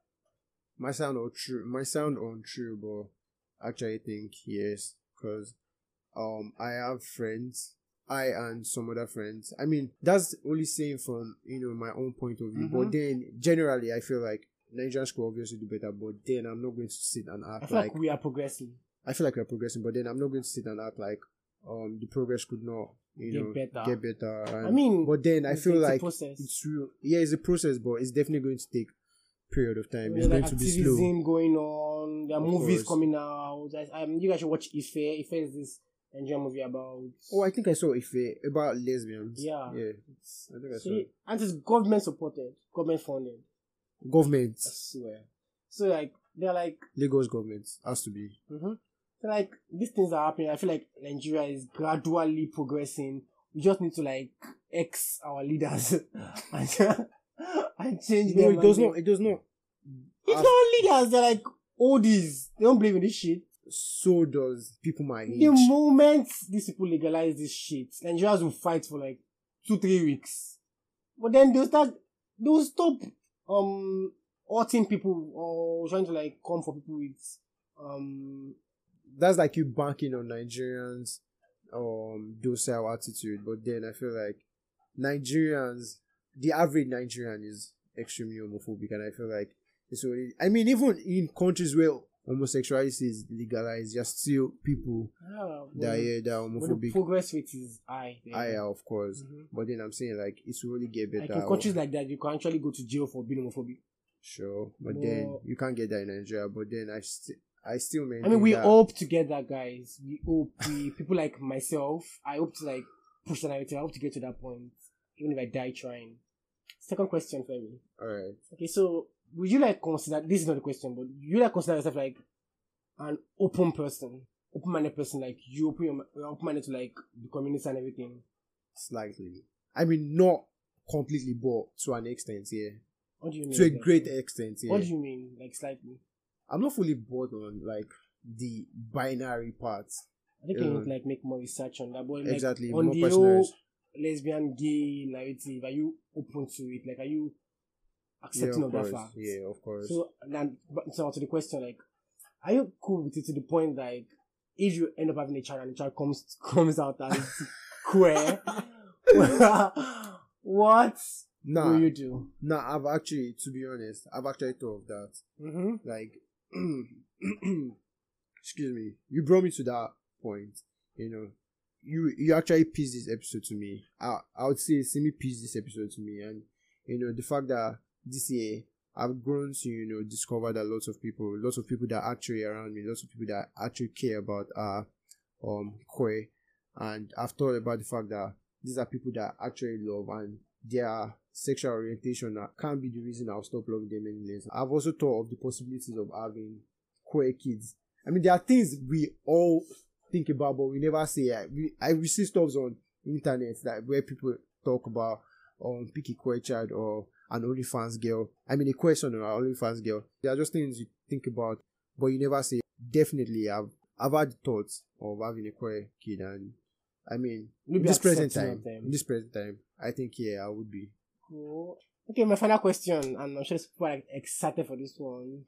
Might sound untrue. Might sound untrue, but actually, I think yes, because um, I have friends. I and some other friends. I mean, that's only saying from you know my own point of view. Mm-hmm. But then generally, I feel like Nigerians could obviously do better. But then I'm not going to sit and act I feel like, like we are progressing. I feel like we're progressing. But then I'm not going to sit and act like um the progress could not you Get know better. get better. And, I mean, but then I it's- feel it's a like process. it's real. Yeah, it's a process, but it's definitely going to take period of time. It's There's going like to be slow. activism going on. There are Of movies course. coming out. I- Um, you guys should watch Ife. Ife is this Nigerian movie about. Oh, I think I saw Ife about lesbians. Yeah. Yeah. It's, I think I saw See, it. and it's government supported, government funded. Government. I swear. So like they're like, Lagos government has to be. mm-hmm. so like these things are happening. I feel like Nigeria is gradually progressing. We just need to like X our leaders and, and change No, them. it does and not. It does not. It's As- not leaders. They're like oldies. They don't believe in this shit. So does people my age. The moment these people legalize this shit, Nigerians will fight for like two, three weeks. But then they'll start, they'll stop um hurting people or trying to like come for people with um That's like you banking on Nigerians um docile attitude, but then I feel like Nigerians, the average Nigerian is extremely homophobic, and I feel like it's already. I mean, even in countries where homosexuality is legalized, there's still people yeah, that yeah, that are but the homophobic. progress rate is high. there. I of course, Mhm. but then I'm saying like it's really get better. Like in countries like that, you can actually go to jail for being homophobic. Sure, but But- then you can't get that in Nigeria. But then I still, I still I maintain. mean, we that, hope together, guys. We hope we people like myself. I hope to like push the narrative. I hope to get to that point, even if I die trying. Second question for me. All right. Okay, so would you like consider this is not a question, but you like consider yourself like an open person, open-minded person, like you open your you're open-minded to like the community and everything. Slightly. I mean, not completely, but to an extent, yeah. What do you mean? To a exactly? great extent, yeah. What do you mean, like slightly? I'm not fully bored on like the binary parts. I think Yeah. you need to like make more research on that, but like Exactly, on more the personal whole res- lesbian, gay narrative, are you open to it? Like, are you Yeah, accepting of of that course. fact? Yeah, of course. So now, but so to the question, like, are you cool with it to the point like if you end up having a child and the child comes comes out as queer, what nah, will you do? nah, I've actually, to be honest, I've actually thought of that. Mm-hmm. Like, excuse me, you brought me to that point. You know, you you actually pieced this episode to me. I I would say, see me piece this episode to me, and you know the fact that this year I've grown to you know discover that lots of people, lots of people that are actually around me, lots of people that actually care about uh um queer, and I've thought about the fact that these are people that I actually love, and their sexual orientation that can't be the reason I'll stop loving them anyways. I've also thought of the possibilities of having queer kids. I mean, there are things we all think about, but we never say. I, we, I we see stuff on internet that where people talk about um pick a queer child or an OnlyFans girl. I mean, a queer son or an OnlyFans girl. They are just things you think about, but you never say. Definitely, I've I've had thoughts of having a queer kid, and I mean, in Maybe this present accepting time, of them. in this present time, I think yeah, I would be. Cool. Okay, my final question, and I'm sure people are excited for this one.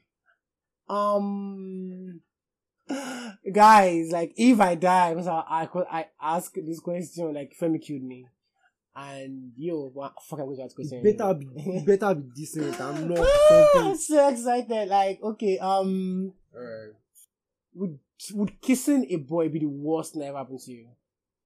Um, guys, like if I die, because I I, could- I ask this question, like Femi killed me, and yo, what fuck I'm going to ask question. Better be, better be decent. I'm not I'm something. so excited. Like, okay, um, Alright. would would kissing a boy be the worst thing that ever happened to you?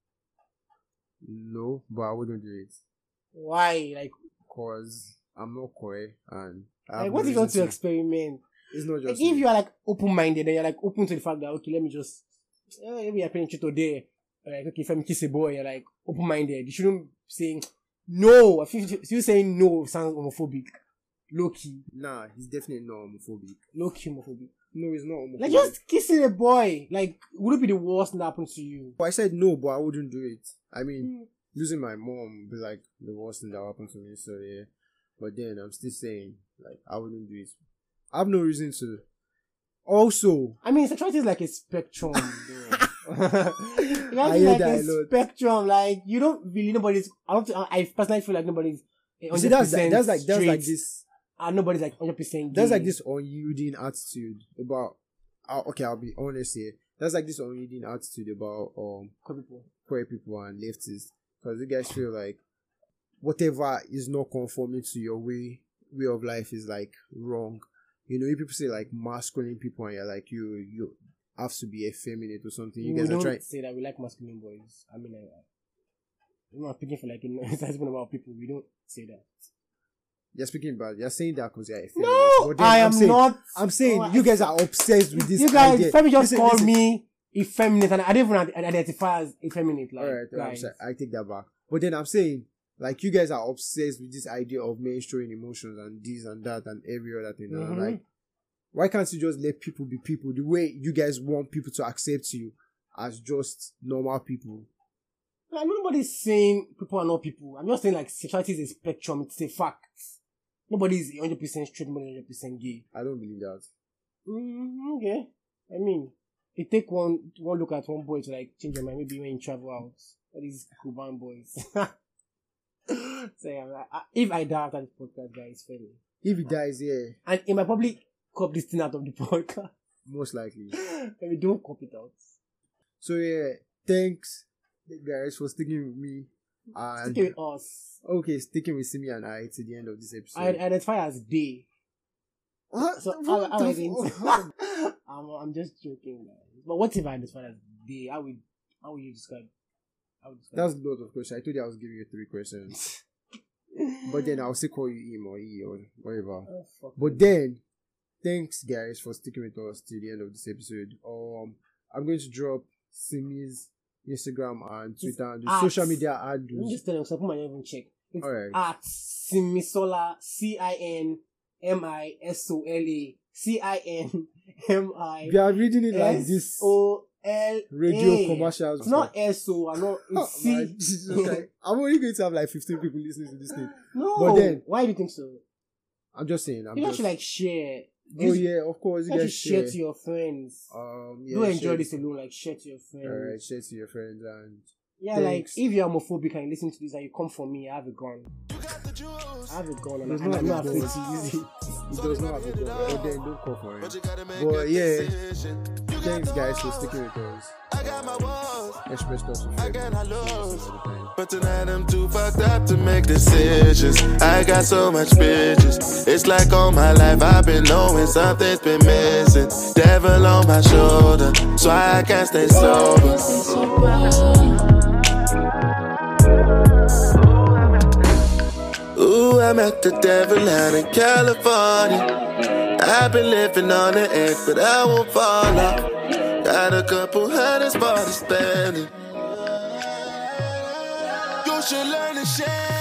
No, but I wouldn't do it Why? Like, because I'm not queer, and I have like no what if you want to reason experiment? It's not Like, just if me. you are like open minded, then you're like open to the fact that okay, let me just eh, maybe I penetrate today. Like okay, if I'm kiss a boy, you're like open minded. You shouldn't saying no. I feel if you saying no sounds homophobic. Low key, Nah, he's definitely not homophobic. low key homophobic. No, it's not homophobic. Like just kissing a boy, like would it be the worst thing that happened to you? But I said no, but I wouldn't do it. I mean, mm. losing my mom would be like the worst thing that happened to me. So yeah, but then I'm still saying like I wouldn't do it. I have no reason to. Also, I mean, sexuality is like a spectrum. Imagine I hear like that a a lot. spectrum. Like you don't really nobody's. I don't. I personally feel like nobody's. See, that's like, that's like that's like this. And nobody's like one hundred percent. That's like this unyielding attitude about. Uh, okay, I'll be honest here. That's like this unyielding attitude about um queer people, queer people and leftists, because you guys feel like whatever is not conforming to your way way of life is like wrong. You know, if people say like masculine people and you're like you you have to be effeminate or something. You we guys don't are trying. say that we like masculine boys. I mean, I, I'm not speaking for like you know, it's about people. We don't say that. You're speaking about. You're saying that because you're effeminate. No, I am I'm saying, not. I'm saying oh, you guys are obsessed with this. You guys, idea. Femi just listen, called listen. me effeminate, and I don't even identify as effeminate. Like, all right, I'm guys. sorry, I take that back. But then I'm saying, like, you guys are obsessed with this idea of men showing emotions and this and that and every other thing. And Mm-hmm. I'm like, why can't you just let people be people the way you guys want people to accept you as just normal people? Like, nobody's saying people are not people. I'm just saying like sexuality is a spectrum. It's a fact. Nobody's one hundred percent straight, nobody one hundred percent gay. I don't believe that. Mm, okay. I mean, it take one one look at one boy to like change your mind. Maybe when you travel out. All these Cuban boys. So yeah, like, I- if I die after this podcast, guys, it's funny. If he dies, yeah, And it might probably cop this thing out of the podcast. most likely. Maybe don't cop it out. So yeah, thanks guys for sticking with me. And Stick with us. okay, sticking with Simi and I to the end of this episode. I identify as they. What? So What how, how the I think fuck? I'm, I'm just joking, guys. But what if I identify as they? How would how would you describe? How would you describe That's a lot of questions. I told you I was giving you three questions. But then I'll still call you him or he or whatever. Oh, fuck. But then, thanks guys for sticking with us till the end of this episode. Um, I'm going to drop Simi's Instagram and Twitter and the at- social media Let me handles. just tell you, so I put my name and check. It's Alright. at Simisola, C I N M I S O L A, C I N M I We are reading it like S this. O L A. Radio commercials. It's not S O, I know Oh, it's man, C. Jesus Christ. I'm only going to have like fifteen people listening to this thing. No, But then- why do you think so? I'm just saying. I'm You guys just. should like share. oh You yeah, of course. You guys guys should share share. to your friends. Um, yeah, Don't enjoy share- this alone, like share to your friends. Alright, share to your friends and Yeah, Thanks. like if you're homophobic and you listen to this and you come for me, I have a gun. I have a gun and There's I'm no I'm not have a afraid to use it. it does not have a goal. But then don't call for it. But yeah, thanks guys for sticking with us. Express thoughts with friends. But tonight I'm too fucked up to make decisions. I got so much bitches. It's like all my life I've been knowing something's been missing. Devil on my shoulder, so I can't stay sober. Ooh, I met the devil out in California. I've been living on the edge, but I won't fall off. Got a couple hundred for the spending. You should learn to share.